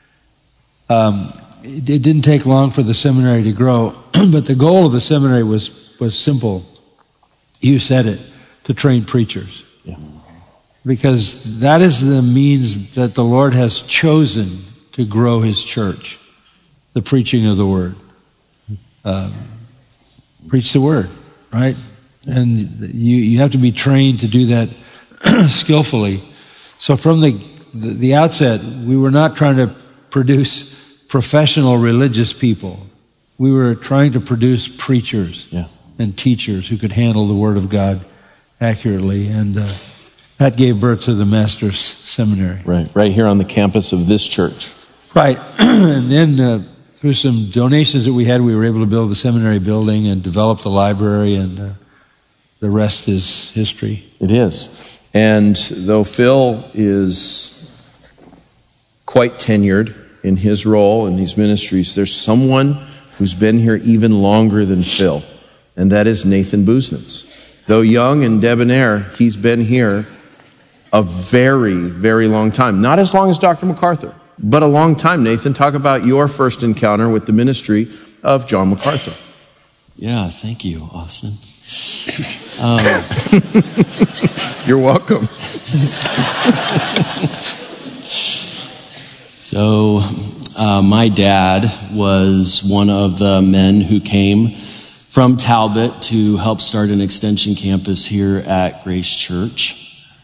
It didn't take long for the seminary to grow, but the goal of the seminary was simple. You said it, to train preachers. Yeah. Because that is the means that the Lord has chosen to grow His church, the preaching of the Word. Preach the Word, right? And you have to be trained to do that skillfully. So from the outset, we were not trying to produce professional religious people. We were trying to produce preachers and teachers who could handle the Word of God accurately. And that gave birth to the Master's Seminary. Right here on the campus of this church. Right. And then through some donations that we had, we were able to build the seminary building and develop the library, and the rest is history. It is. And though Phil is quite tenured in his role in these ministries, there's someone who's been here even longer than Phil, and that is Nathan Busenitz. Though young and debonair, he's been here a very, very long time. Not as long as Dr. MacArthur, but a long time. Nathan, talk about your first encounter with the ministry of John MacArthur. Yeah, thank you, Austin. You're welcome. So, my dad was one of the men who came from Talbot to help start an extension campus here at Grace Church.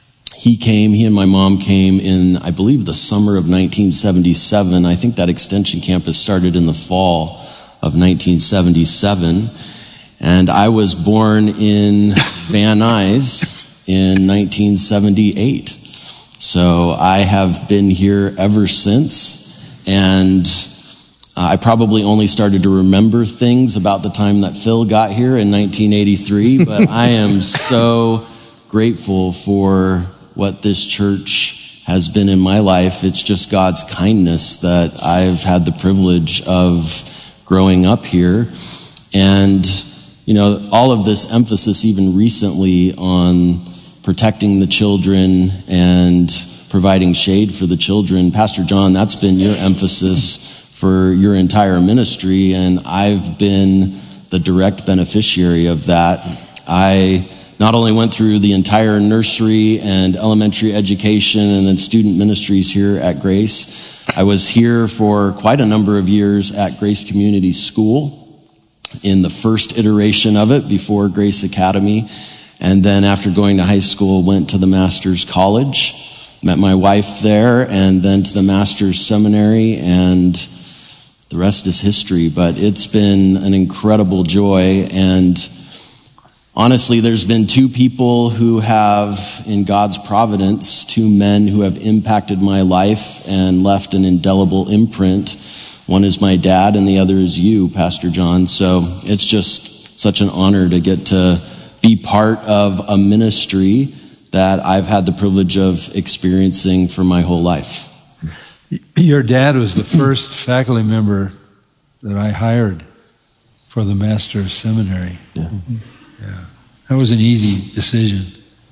He and my mom came in, I believe, the summer of 1977. I think that extension campus started in the fall of 1977. And I was born in Van Nuys in 1978. So I have been here ever since. And I probably only started to remember things about the time that Phil got here in 1983. But I am so grateful for what this church has been in my life. It's just God's kindness that I've had the privilege of growing up here. And, you know, all of this emphasis even recently on protecting the children and providing shade for the children. Pastor John, that's been your emphasis for your entire ministry, and I've been the direct beneficiary of that. I not only went through the entire nursery and elementary education and then student ministries here at Grace. I was here for quite a number of years at Grace Community School in the first iteration of it before Grace Academy. And then after going to high school, went to the Master's College, met my wife there, and then to the Master's Seminary, and the rest is history. But it's been an incredible joy. And honestly, there's been two people who have, in God's providence, two men who have impacted my life and left an indelible imprint. One is my dad, and the other is you, Pastor John. So it's just such an honor to get to be part of a ministry that I've had the privilege of experiencing for my whole life. Your dad was the first faculty member that I hired for the Master's Seminary. Yeah. Yeah. That was an easy decision.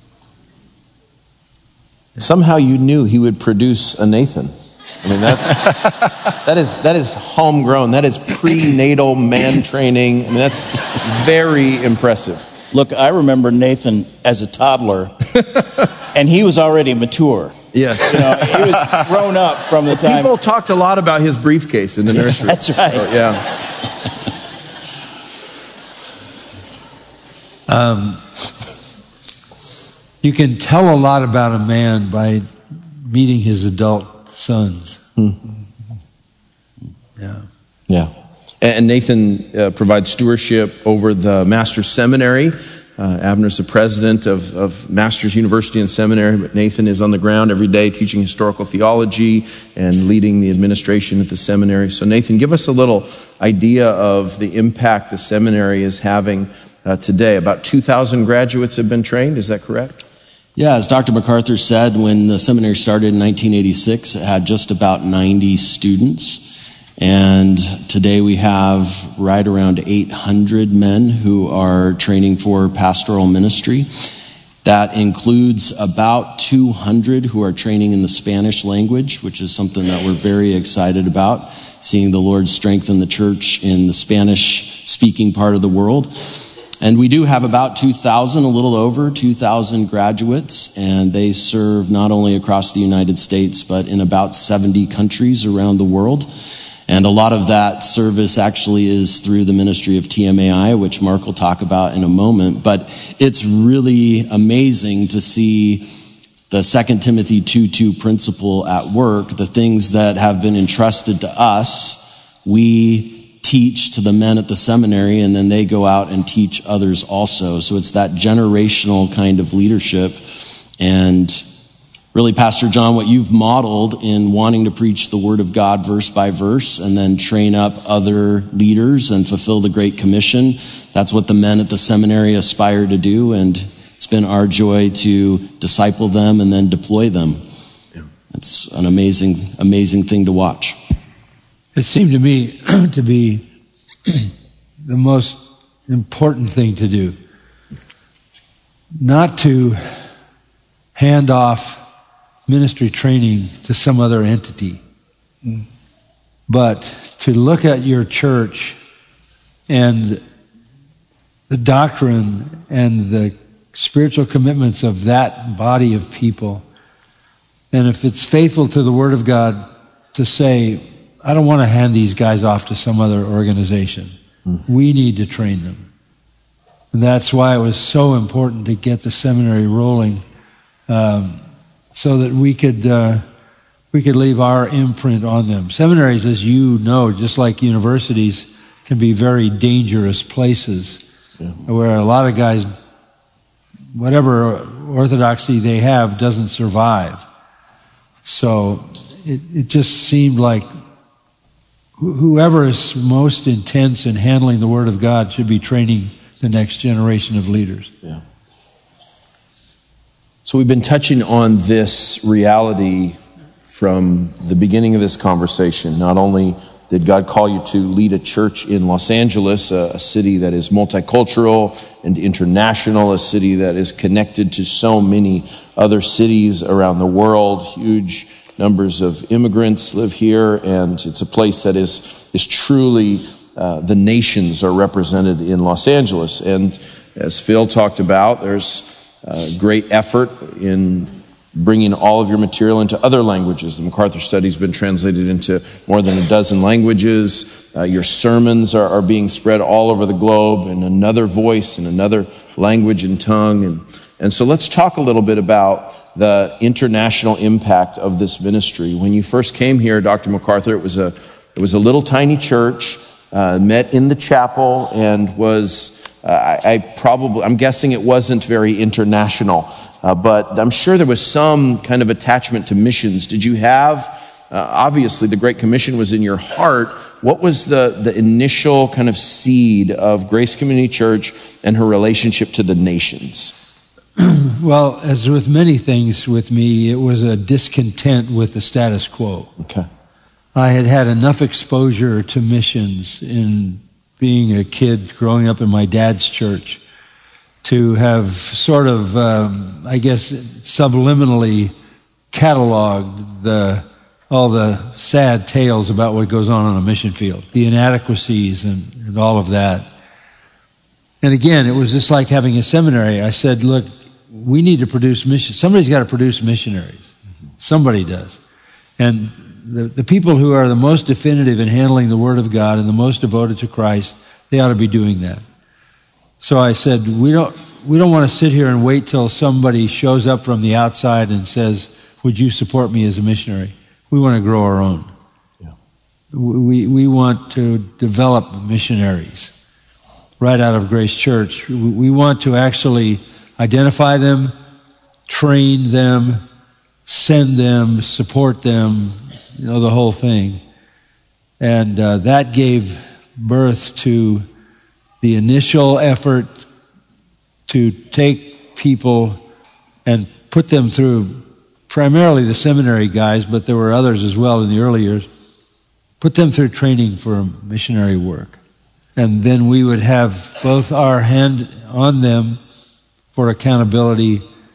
Somehow you knew he would produce a Nathan. I mean, that is homegrown. That is prenatal man training. I mean, that's very impressive. Look, I remember Nathan as a toddler, and he was already mature. Yes. You know, he was grown up from the time. People talked a lot about his briefcase in the nursery. That's right. So, yeah. You can tell a lot about a man by meeting his adult sons. Yeah. Yeah. And Nathan provides stewardship over the Master's Seminary. Abner's the president of Master's University and Seminary, but Nathan is on the ground every day teaching historical theology and leading the administration at the seminary. So Nathan, give us a little idea of the impact the seminary is having today. About 2,000 graduates have been trained, is that correct? Yeah, as Dr. MacArthur said, when the seminary started in 1986, it had just about 90 students. And today we have right around 800 men who are training for pastoral ministry. That includes about 200 who are training in the Spanish language, which is something that we're very excited about, seeing the Lord strengthen the church in the Spanish-speaking part of the world. And we do have about 2,000, a little over 2,000 graduates, and they serve not only across the United States, but in about 70 countries around the world. And a lot of that service actually is through the ministry of TMAI, which Mark will talk about in a moment. But it's really amazing to see the 2 Timothy 2:2 principle at work. The things that have been entrusted to us, we teach to the men at the seminary, and then they go out and teach others also. So it's that generational kind of leadership. And really, Pastor John, what you've modeled in wanting to preach the Word of God verse by verse and then train up other leaders and fulfill the Great Commission, that's what the men at the seminary aspire to do, and it's been our joy to disciple them and then deploy them. It's an amazing, amazing thing to watch. It seemed to me to be the most important thing to do, not to hand off ministry training to some other entity, but to look at your church and the doctrine and the spiritual commitments of that body of people. And if it's faithful to the Word of God, to say, I don't want to hand these guys off to some other organization. We need to train them. And that's why it was so important to get the seminary rolling, so that we could leave our imprint on them. Seminaries, as you know, just like universities, can be very dangerous places where a lot of guys, whatever orthodoxy they have, doesn't survive. So it just seemed like whoever is most intense in handling the Word of God should be training the next generation of leaders. Yeah. So we've been touching on this reality from the beginning of this conversation. Not only did God call you to lead a church in Los Angeles, a city that is multicultural and international, a city that is connected to so many other cities around the world. Huge numbers of immigrants live here, and it's a place that is truly, the nations are represented in Los Angeles. And as Phil talked about, there's great effort in bringing all of your material into other languages. The MacArthur Study's been translated into more than a dozen languages. Your sermons are being spread all over the globe in another voice, in another language and tongue. And so let's talk a little bit about the international impact of this ministry. When you first came here, Dr. MacArthur, it was a little tiny church, met in the chapel, and was I'm guessing it wasn't very international, but I'm sure there was some kind of attachment to missions. Did you have, obviously the Great Commission was in your heart. What was the initial kind of seed of Grace Community Church and her relationship to the nations? Well, as with many things with me, it was a discontent with the status quo. Okay. I had had enough exposure to missions in being a kid growing up in my dad's church to have sort of, I guess, subliminally cataloged all the sad tales about what goes on a mission field, the inadequacies and all of that. And again, it was just like having a seminary. I said, look, we need to produce missions. Somebody's got to produce missionaries. Somebody does. And the people who are the most definitive in handling the Word of God and the most devoted to Christ, they ought to be doing that. So I said, we don't want to sit here and wait till somebody shows up from the outside and says, would you support me as a missionary? We want to grow our own. Yeah. We want to develop missionaries right out of Grace Church. We want to actually identify them, train them, send them, support them, the whole thing. And that gave birth to the initial effort to take people and put them through, primarily the seminary guys, but there were others as well in the early years, put them through training for missionary work. And then we would have both our hand on them for accountability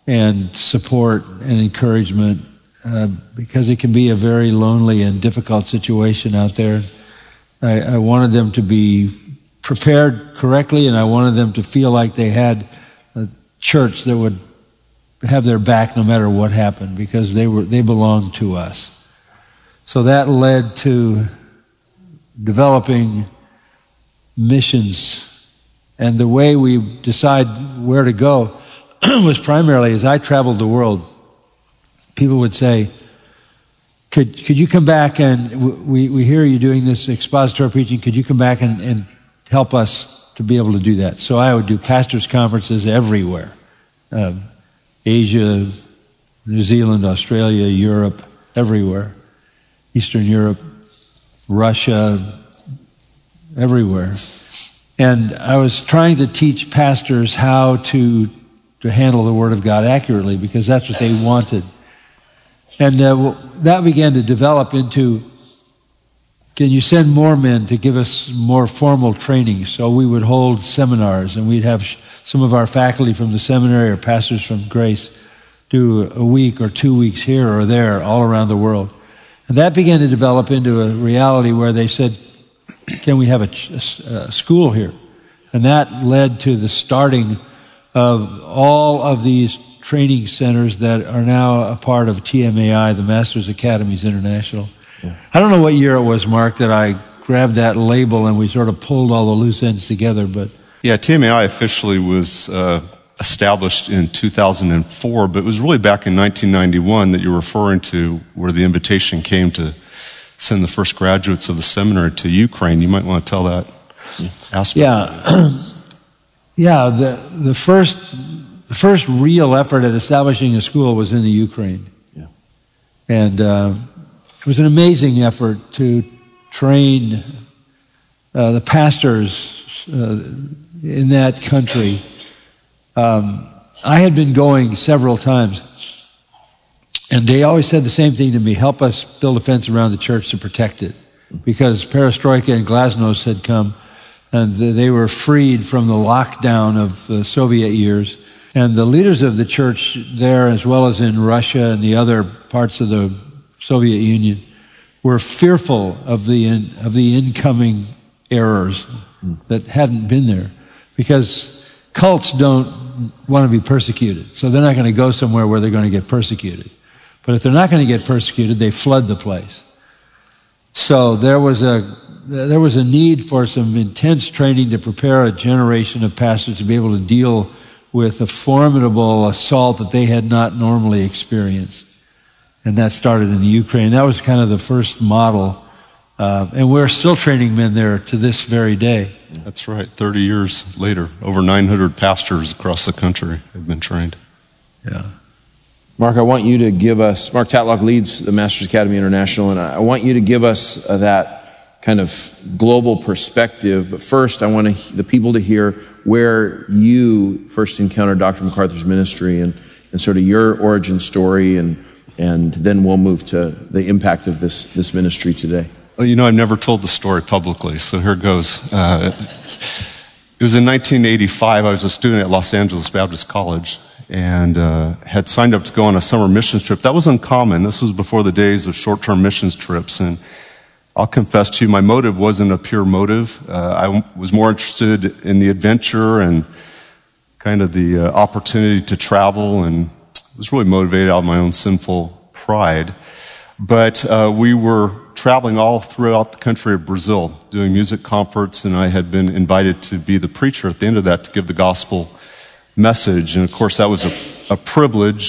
and support and encouragement, because it can be a very lonely and difficult situation out there. I wanted them to be prepared correctly, and I wanted them to feel like they had a church that would have their back no matter what happened, because they belonged to us. So that led to developing missions, and the way we decide where to go was primarily, as I traveled the world, people would say, could you come back, and we hear you doing this expository preaching, could you come back and help us to be able to do that? So I would do pastors' conferences everywhere. Asia, New Zealand, Australia, Europe, everywhere. Eastern Europe, Russia, everywhere. And I was trying to teach pastors how to handle the Word of God accurately, because that's what they wanted. And that began to develop into, can you send more men to give us more formal training? So we would hold seminars, and we'd have some of our faculty from the seminary or pastors from Grace do a week or 2 weeks here or there all around the world. And that began to develop into a reality where they said, can we have a school here? And that led to the starting of all of these training centers that are now a part of TMAI, the Masters Academies International. Yeah. I don't know what year it was, Mark, that I grabbed that label and we sort of pulled all the loose ends together. But yeah, TMAI officially was established in 2004, but it was really back in 1991 that you're referring to, where the invitation came to send the first graduates of the seminary to Ukraine. You might want to tell that aspect. Yeah, the first real effort at establishing a school was in the Ukraine. Yeah. And it was an amazing effort to train the pastors in that country. I had been going several times, and they always said the same thing to me: help us build a fence around the church to protect it, because perestroika and glasnost had come, and they were freed from the lockdown of the Soviet years. And the leaders of the church there, as well as in Russia and the other parts of the Soviet Union, were fearful of the incoming errors that hadn't been there, because cults don't want to be persecuted, so they're not going to go somewhere where they're going to get persecuted. But if they're not going to get persecuted, they flood the place. So there was a need for some intense training to prepare a generation of pastors to be able to deal with a formidable assault that they had not normally experienced. And that started in the Ukraine. That was kind of the first model. And we're still training men there to this very day. That's right. 30 years later, over 900 pastors across the country have been trained. Yeah. Mark, I want you to give us, Mark Tatlock leads the Masters Academy International, and I want you to give us that kind of global perspective. But first, I want the people to hear where you first encountered Dr. MacArthur's ministry and sort of your origin story, and then we'll move to the impact of this ministry today. Well, I've never told the story publicly, so here goes. It was in 1985. I was a student at Los Angeles Baptist College and had signed up to go on a summer missions trip. That was uncommon. This was before the days of short-term missions trips. And I'll confess to you, my motive wasn't a pure motive. I was more interested in the adventure and kind of the opportunity to travel, and was really motivated out of my own sinful pride. But we were traveling all throughout the country of Brazil, doing music concerts, and I had been invited to be the preacher at the end of that to give the gospel message. And of course, that was a privilege.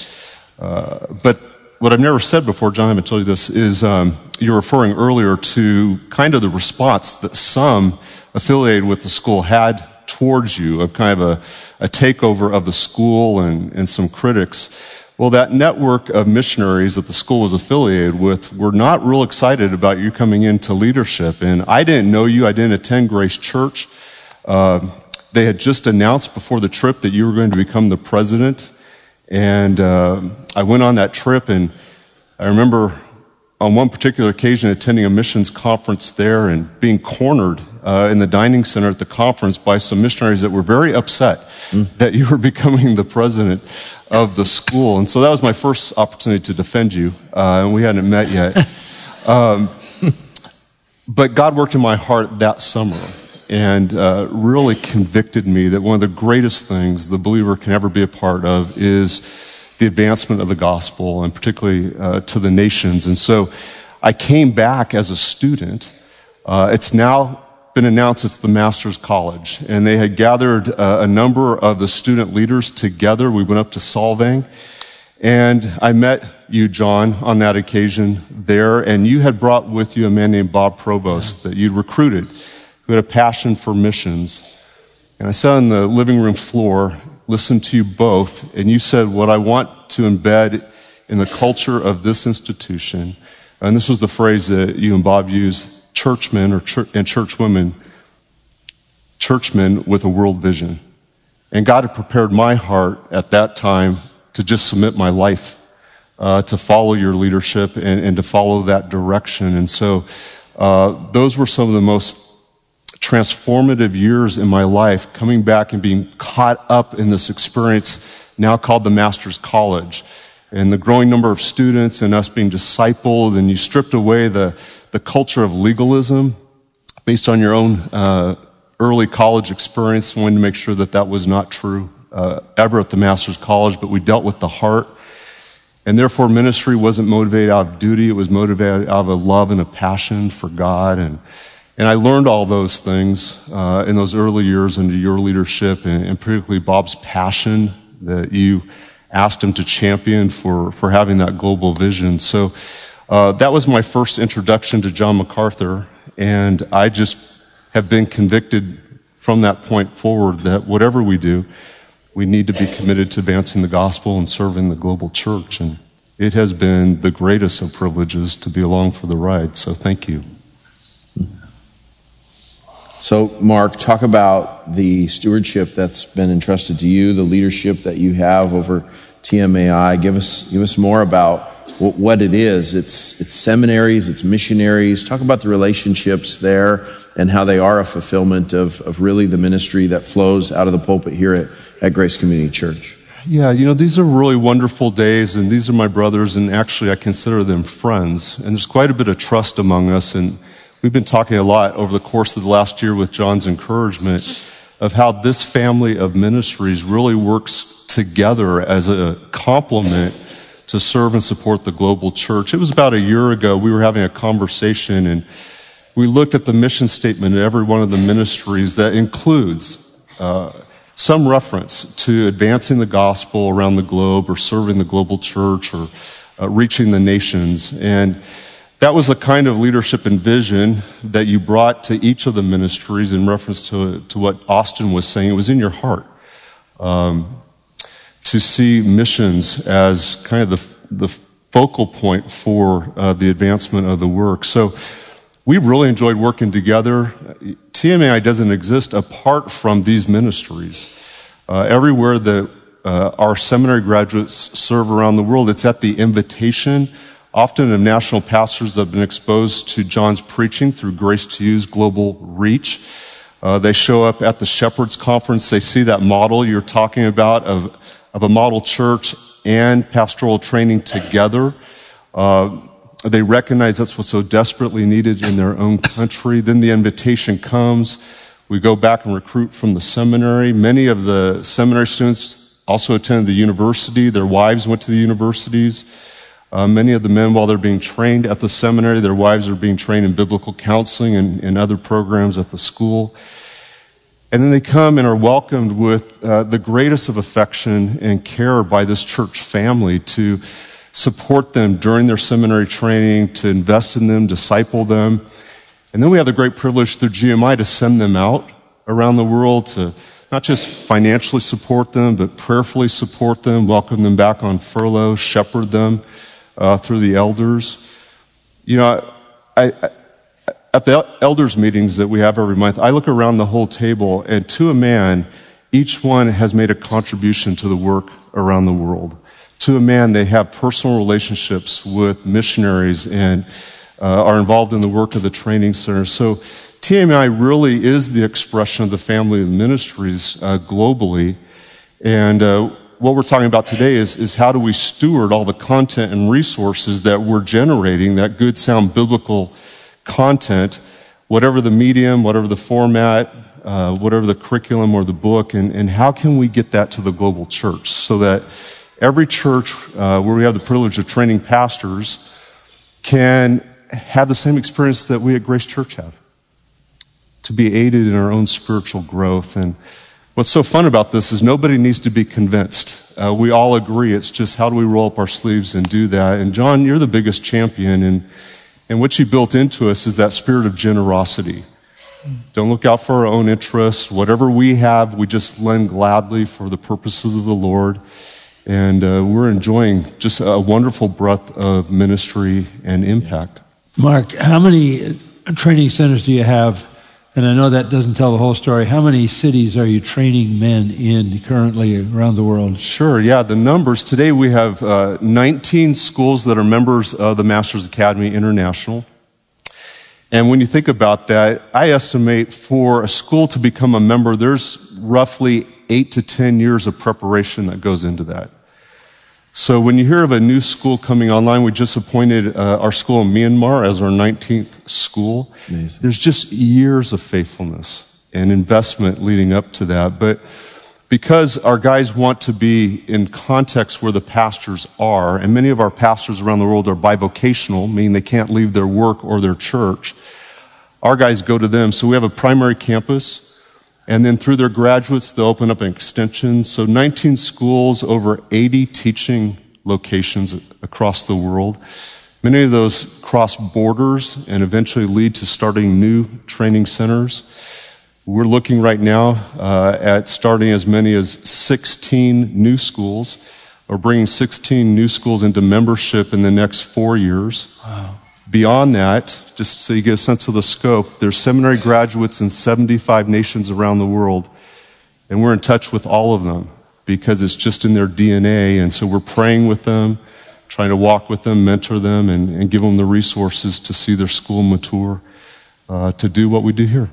But what I've never said before, John, I haven't told you this, is you're referring earlier to kind of the response that some affiliated with the school had towards you, of kind of a takeover of the school and some critics. Well, that network of missionaries that the school was affiliated with were not real excited about you coming into leadership. And I didn't know you. I didn't attend Grace Church. They had just announced before the trip that you were going to become the president. And I went on that trip, and I remember on one particular occasion attending a missions conference there and being cornered in the dining center at the conference by some missionaries that were very upset that you were becoming the president of the school. And so that was my first opportunity to defend you, and we hadn't met yet. But God worked in my heart that summer and really convicted me that one of the greatest things the believer can ever be a part of is the advancement of the gospel, and particularly to the nations. And so I came back as a student. It's now been announced it's the Master's College, and they had gathered a number of the student leaders together. We went up to Solvang, and I met you, John, on that occasion there, and you had brought with you a man named Bob Provost that you'd recruited, who had a passion for missions. And I sat on the living room floor, listened to you both, and you said, what I want to embed in the culture of this institution, and this was the phrase that you and Bob used, churchmen and churchwomen, churchmen with a world vision. And God had prepared my heart at that time to just submit my life to follow your leadership and to follow that direction. And so those were some of the most transformative years in my life, coming back and being caught up in this experience now called the Master's College, and the growing number of students and us being discipled, and you stripped away the culture of legalism based on your own early college experience. Wanted to make sure that that was not true ever at the Master's College, but we dealt with the heart. And therefore, ministry wasn't motivated out of duty. It was motivated out of a love and a passion for God. And I learned all those things in those early years under your leadership, and particularly Bob's passion that you asked him to champion for having that global vision. So that was my first introduction to John MacArthur, and I just have been convicted from that point forward that whatever we do, we need to be committed to advancing the gospel and serving the global church. And it has been the greatest of privileges to be along for the ride. So thank you. So, Mark, talk about the stewardship that's been entrusted to you, the leadership that you have over TMAI. Give us more about what it is. It's seminaries, it's missionaries. Talk about the relationships there and how they are a fulfillment of really the ministry that flows out of the pulpit here at Grace Community Church. Yeah, these are really wonderful days, and these are my brothers, and actually I consider them friends. And there's quite a bit of trust among us, and we've been talking a lot over the course of the last year with John's encouragement of how this family of ministries really works together as a complement to serve and support the global church. It was about a year ago, we were having a conversation, and we looked at the mission statement of every one of the ministries that includes some reference to advancing the gospel around the globe, or serving the global church, or reaching the nations. And that was the kind of leadership and vision that you brought to each of the ministries in reference to what Austin was saying. It was in your heart to see missions as kind of the focal point for the advancement of the work. So we really enjoyed working together. TMAI doesn't exist apart from these ministries. Everywhere that our seminary graduates serve around the world, it's at the invitation often of national pastors that have been exposed to John's preaching through Grace to You's global reach. They show up at the Shepherds Conference. They see that model you're talking about of a model church and pastoral training together. They recognize that's what's so desperately needed in their own country. Then the invitation comes. We go back and recruit from the seminary. Many of the seminary students also attended the university. Their wives went to the universities. Many of the men, while they're being trained at the seminary, their wives are being trained in biblical counseling and other programs at the school. And then they come and are welcomed with the greatest of affection and care by this church family to support them during their seminary training, to invest in them, disciple them. And then we have the great privilege through GMI to send them out around the world to not just financially support them, but prayerfully support them, welcome them back on furlough, shepherd them through the elders. At the elders meetings that we have every month, I look around the whole table, and to a man, each one has made a contribution to the work around the world. To a man, they have personal relationships with missionaries and are involved in the work of the training center. So TMI really is the expression of the family of ministries globally. And what we're talking about today is how do we steward all the content and resources that we're generating, that good, sound, biblical content, whatever the medium, whatever the format, whatever the curriculum or the book, and how can we get that to the global church so that every church where we have the privilege of training pastors can have the same experience that we at Grace Church have, to be aided in our own spiritual growth. And what's so fun about this is nobody needs to be convinced. We all agree. It's just how do we roll up our sleeves and do that. And John, you're the biggest champion, and what you built into us is that spirit of generosity. Don't look out for our own interests. Whatever we have, we just lend gladly for the purposes of the Lord. And we're enjoying just a wonderful breadth of ministry and impact. Mark, how many training centers do you have? And I know that doesn't tell the whole story. How many cities are you training men in currently around the world? Sure, yeah, the numbers. Today we have 19 schools that are members of the Masters Academy International. And when you think about that, I estimate for a school to become a member, there's roughly 8 to 10 years of preparation that goes into that. So when you hear of a new school coming online, we just appointed our school in Myanmar as our 19th school. Amazing. There's just years of faithfulness and investment leading up to that. But because our guys want to be in context where the pastors are, and many of our pastors around the world are bivocational, meaning they can't leave their work or their church, our guys go to them. So we have a primary campus. And then through their graduates, they'll open up an extension. So 19 schools, over 80 teaching locations across the world. Many of those cross borders and eventually lead to starting new training centers. We're looking right now at starting as many as 16 new schools, or bringing 16 new schools into membership in the next 4 years. Wow. Beyond that, just so you get a sense of the scope, there's seminary graduates in 75 nations around the world, and we're in touch with all of them because it's just in their DNA, and so we're praying with them, trying to walk with them, mentor them, and give them the resources to see their school mature, to do what we do here.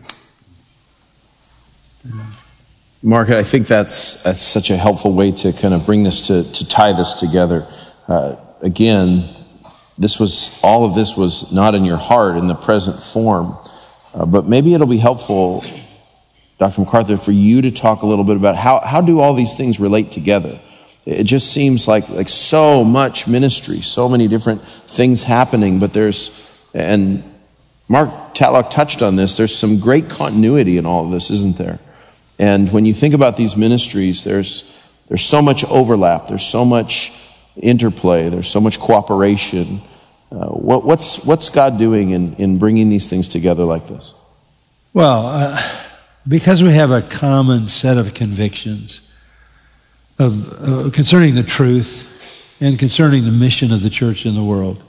Mark, I think that's such a helpful way to kind of bring this, to tie this together. Again, all of this was not in your heart in the present form, but maybe it'll be helpful, Dr. MacArthur, for you to talk a little bit about how do all these things relate together? It just seems like so much ministry, so many different things happening, but and Mark Tatlock touched on this, there's some great continuity in all of this, isn't there? And when you think about these ministries, there's so much overlap, there's so much interplay, there's so much cooperation. What's God doing in bringing these things together like this? Well, because we have a common set of convictions of concerning the truth and concerning the mission of the church in the world.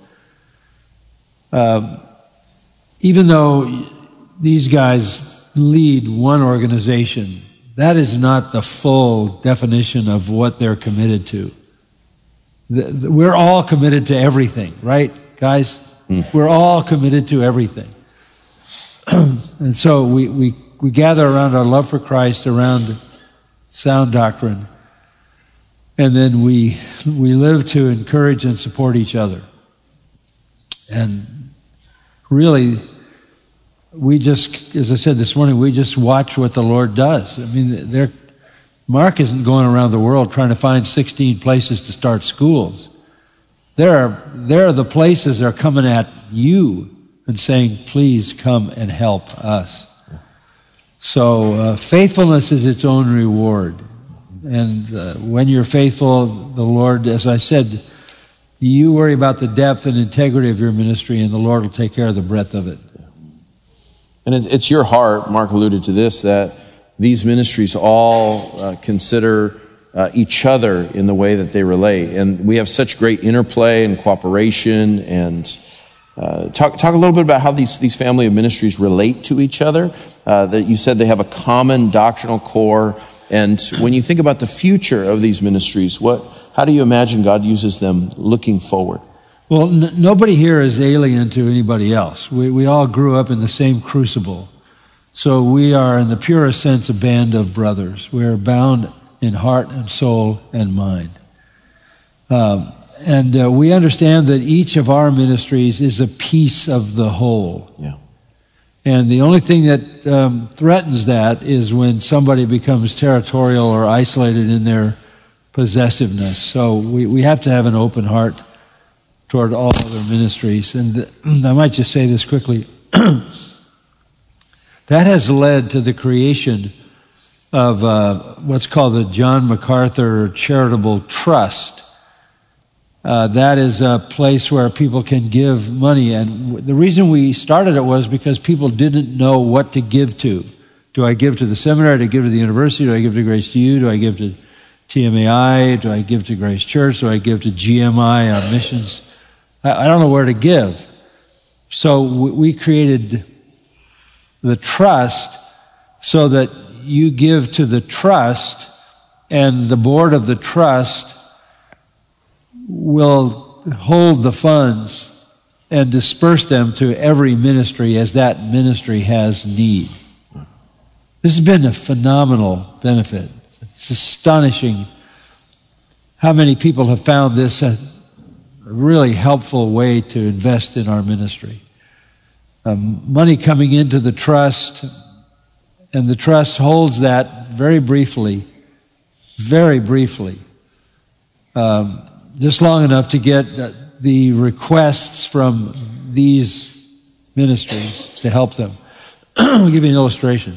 Even though these guys lead one organization, that is not the full definition of what they're committed to. We're all committed to everything, right, guys? We're all committed to everything. And so we gather around our love for Christ, around sound doctrine, and then we live to encourage and support each other. And really, we just, as I said this morning, we just watch what the Lord does. I mean, Mark isn't going around the world trying to find 16 places to start schools. There are the places that are coming at you and saying, please come and help us. So faithfulness is its own reward. And when you're faithful, the Lord, as I said, you worry about the depth and integrity of your ministry, and the Lord will take care of the breadth of it. And it's your heart, Mark alluded to this, that these ministries all consider each other in the way that they relate. And we have such great interplay and cooperation. And talk a little bit about how these family of ministries relate to each other. That you said they have a common doctrinal core. And when you think about the future of these ministries, how do you imagine God uses them looking forward? Well, nobody here is alien to anybody else. We all grew up in the same crucible. So we are, in the purest sense, a band of brothers. We are bound in heart and soul and mind. And we understand that each of our ministries is a piece of the whole. Yeah. And the only thing that threatens that is when somebody becomes territorial or isolated in their possessiveness. So we have to have an open heart toward all other ministries. And I might just say this quickly. That has led to the creation of what's called the John MacArthur Charitable Trust. That is a place where people can give money. And the reason we started it was because people didn't know what to give to. Do I give to the seminary? Do I give to the university? Do I give to Grace to You? Do I give to TMAI? Do I give to Grace Church? Do I give to GMI on missions? I don't know where to give. So we created the trust so that you give to the trust, and the board of the trust will hold the funds and disperse them to every ministry as that ministry has need. This has been a phenomenal benefit. It's astonishing how many people have found this a really helpful way to invest in our ministry. Money coming into the trust, and the trust holds that very briefly, just long enough to get the requests from these ministries to help them. I'll give you an illustration.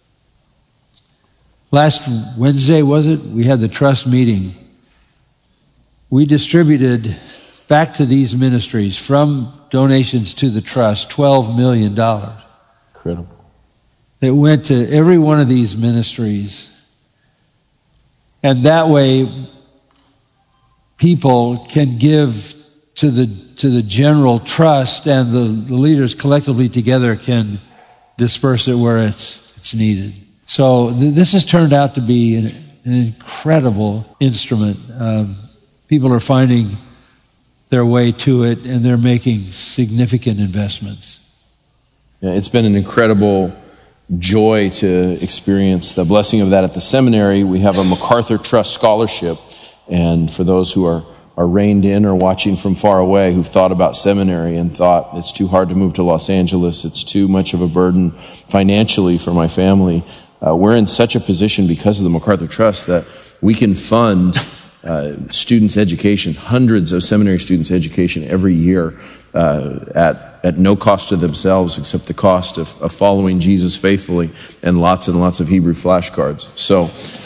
Last Wednesday, was it? We had the trust meeting. We distributed back to these ministries from donations to the trust $12 million. Incredible. It went to every one of these ministries. And that way, people can give to the general trust, and the leaders collectively together can disperse it where it's needed. So this has turned out to be an incredible instrument. People are finding their way to it, and they're making significant investments. Yeah, it's been an incredible joy to experience the blessing of that at the seminary. We have a MacArthur Trust Scholarship, and for those who are reined in or watching from far away, who've thought about seminary and thought it's too hard to move to Los Angeles, it's too much of a burden financially for my family, we're in such a position because of the MacArthur Trust that we can fund students' education, hundreds of seminary students' education every year at no cost to themselves except the cost of following Jesus faithfully and lots of Hebrew flashcards. So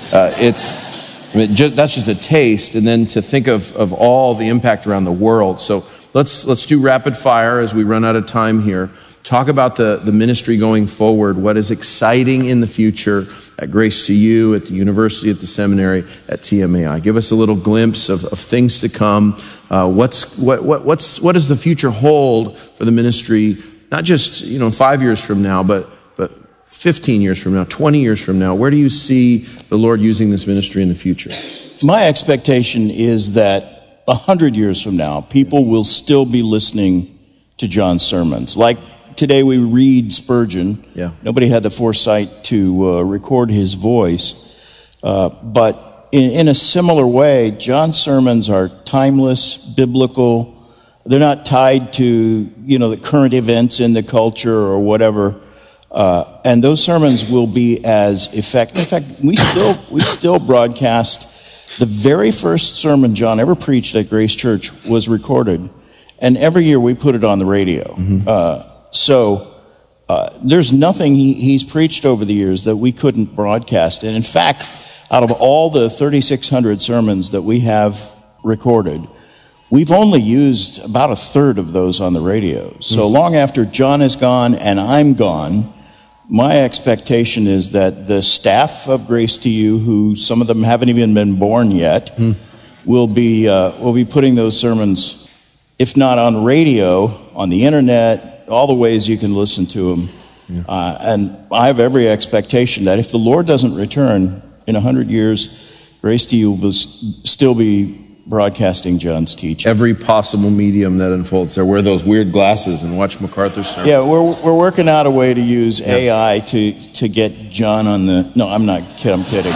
that's just a taste, and then to think of all the impact around the world. So let's do rapid fire as we run out of time here. Talk about the ministry going forward, what is exciting in the future at Grace to You, at the university, at the seminary, at TMAI. Give us a little glimpse of things to come. What does the future hold for the ministry, not just 5 years from now, but 15 years from now, 20 years from now? Where do you see the Lord using this ministry in the future? My expectation is that 100 years from now, people will still be listening to John's sermons. Like today we read Spurgeon. Yeah. Nobody had the foresight to record his voice. But in a similar way, John's sermons are timeless, biblical. They're not tied to, the current events in the culture or whatever. And those sermons will be as effective. In fact, we still broadcast the very first sermon John ever preached at Grace Church was recorded. And every year we put it on the radio. Mm-hmm. So there's nothing he's preached over the years that we couldn't broadcast. And in fact, out of all the 3,600 sermons that we have recorded, we've only used about a third of those on the radio. So long after John is gone and I'm gone, my expectation is that the staff of Grace to You, who some of them haven't even been born yet, will be putting those sermons, if not on radio, on the internet, all the ways you can listen to them. Yeah. And I have every expectation that if the Lord doesn't return in 100 years, Grace to You will still be broadcasting John's teaching. Every possible medium that unfolds there. Wear those weird glasses and watch MacArthur's sermon. Yeah, we're working out a way to use AI to get John on the... No, I'm not kidding. I'm kidding.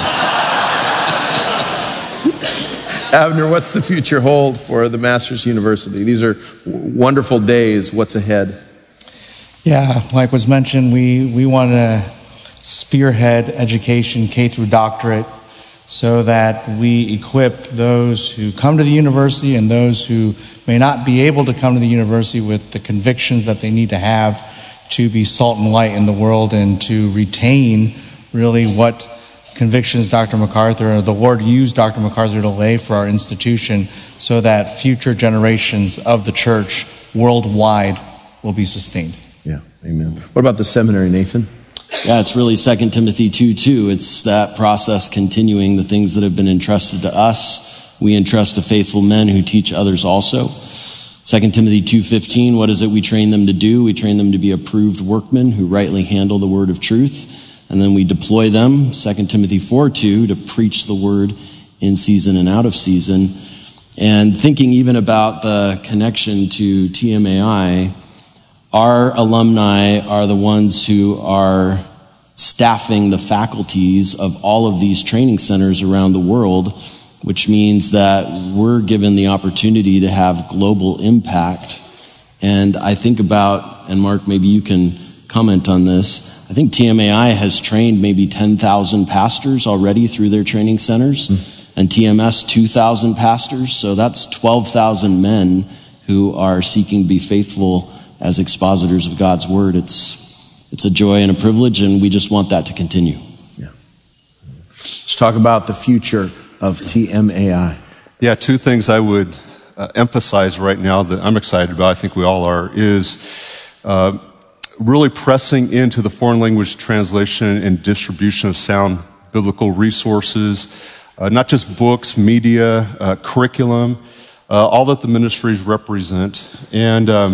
Abner, what's the future hold for the Masters University? These are wonderful days. What's ahead? Yeah, like was mentioned, we want to spearhead education, K through doctorate, so that we equip those who come to the university and those who may not be able to come to the university with the convictions that they need to have to be salt and light in the world and to retain really what convictions Dr. MacArthur, or the Lord used Dr. MacArthur to lay for our institution, so that future generations of the church worldwide will be sustained. Yeah, amen. What about the seminary, Nathan? Yeah, it's really 2 Timothy 2:2. It's that process continuing the things that have been entrusted to us. We entrust to faithful men who teach others also. 2 Timothy 2:15, what is it we train them to do? We train them to be approved workmen who rightly handle the word of truth. And then we deploy them, 2 Timothy 4:2, to preach the word in season and out of season. And thinking even about the connection to TMAI, our alumni are the ones who are staffing the faculties of all of these training centers around the world, which means that we're given the opportunity to have global impact. And I think about, and Mark, maybe you can comment on this, I think TMAI has trained maybe 10,000 pastors already through their training centers, and TMS 2,000 pastors. So that's 12,000 men who are seeking to be faithful as expositors of God's word. It's a joy and a privilege, and we just want that to continue. Yeah. Let's talk about the future of TMAI. Yeah, two things I would emphasize right now that I'm excited about, I think we all are, is really pressing into the foreign language translation and distribution of sound biblical resources, not just books, media, curriculum, all that the ministries represent. And,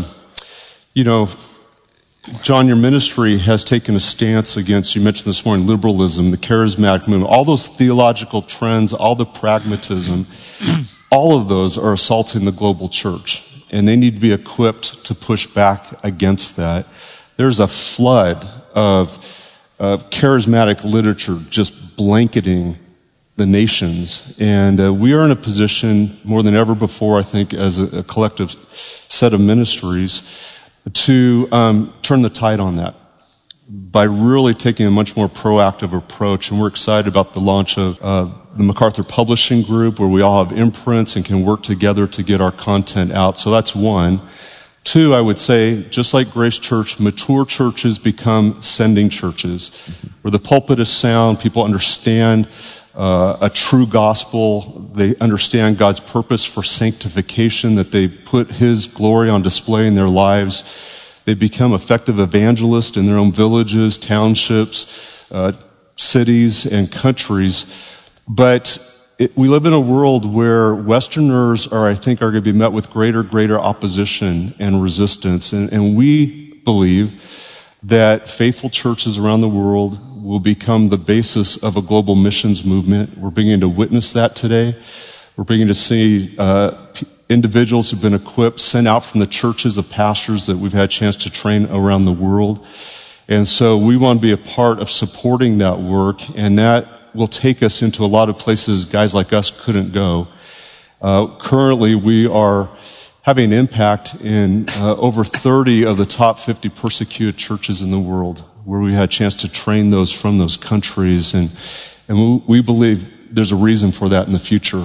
John, your ministry has taken a stance against, you mentioned this morning, liberalism, the charismatic movement, all those theological trends, all the pragmatism, all of those are assaulting the global church. And they need to be equipped to push back against that. There's a flood of charismatic literature just blanketing the nations. And we are in a position more than ever before, I think, as a collective set of ministries, to turn the tide on that by really taking a much more proactive approach. And we're excited about the launch of the MacArthur Publishing Group, where we all have imprints and can work together to get our content out. So that's one. Two, I would say, just like Grace Church, mature churches become sending churches, where the pulpit is sound, people understand a true gospel, they understand God's purpose for sanctification, that they put His glory on display in their lives. They become effective evangelists in their own villages, townships, cities, and countries. But we live in a world where Westerners are going to be met with greater opposition and resistance. And we believe that faithful churches around the world will become the basis of a global missions movement. We're beginning to witness that today. We're beginning to see individuals who've been equipped, sent out from the churches of pastors that we've had a chance to train around the world. And so we want to be a part of supporting that work, and that will take us into a lot of places guys like us couldn't go. Currently, we are having an impact in over 30 of the top 50 persecuted churches in the world, where we had a chance to train those from those countries. And we believe there's a reason for that in the future.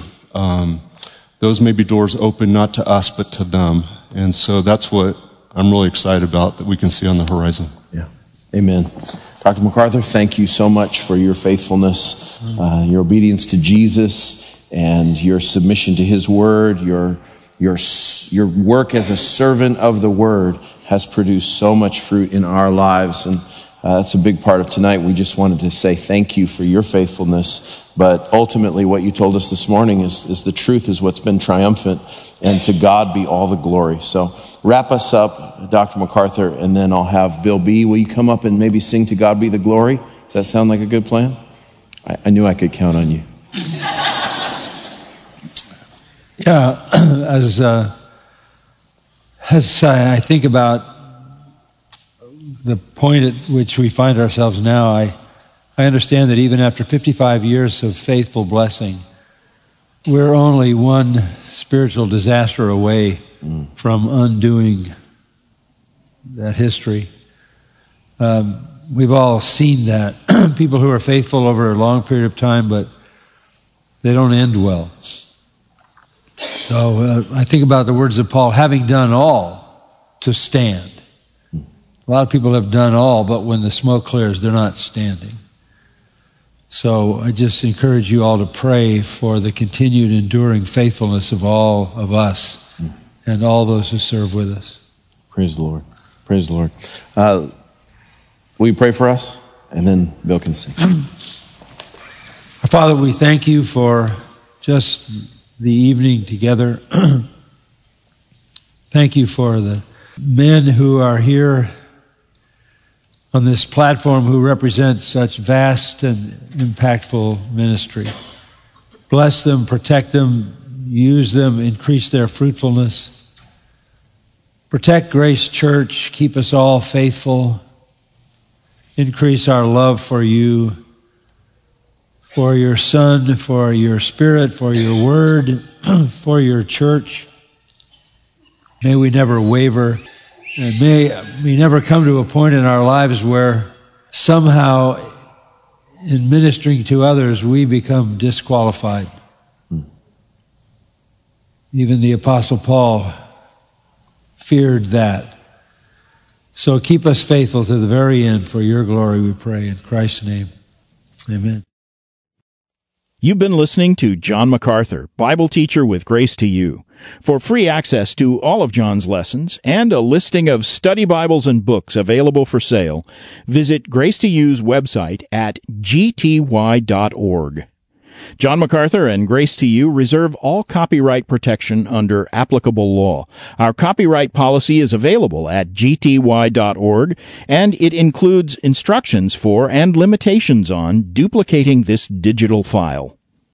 Those may be doors open not to us, but to them. And so that's what I'm really excited about, that we can see on the horizon. Yeah. Amen. Dr. MacArthur, thank you so much for your faithfulness, your obedience to Jesus, and your submission to His word. Your work as a servant of the word has produced so much fruit in our lives, and that's a big part of tonight. We just wanted to say thank you for your faithfulness, but ultimately what you told us this morning is the truth is what's been triumphant, and to God be all the glory. So wrap us up, Dr. MacArthur, and then I'll have Bill B. Will you come up and maybe sing To God Be the Glory? Does that sound like a good plan? I knew I could count on you. Yeah, as I think about the point at which we find ourselves now, I understand that even after 55 years of faithful blessing, we're only one spiritual disaster away from undoing that history. We've all seen that. People who are faithful over a long period of time, but they don't end well. So I think about the words of Paul, having done all to stand. A lot of people have done all, but when the smoke clears, they're not standing. So I just encourage you all to pray for the continued enduring faithfulness of all of us and all those who serve with us. Praise the Lord. Praise the Lord. Will you pray for us? And then Bill can sing. Our Father, we thank you for just the evening together. Thank you for the men who are here on this platform who represent such vast and impactful ministry. Bless them, protect them, use them, increase their fruitfulness. Protect Grace Church, keep us all faithful. Increase our love for you, for your Son, for your Spirit, for your Word, for your church. May we never waver. And may we never come to a point in our lives where somehow in ministering to others we become disqualified. Even the Apostle Paul feared that. So keep us faithful to the very end for your glory, we pray. In Christ's name, amen. You've been listening to John MacArthur, Bible teacher with Grace to You. For free access to all of John's lessons and a listing of study Bibles and books available for sale, visit Grace to You's website at gty.org. John MacArthur and Grace to You reserve all copyright protection under applicable law. Our copyright policy is available at gty.org, and it includes instructions for and limitations on duplicating this digital file.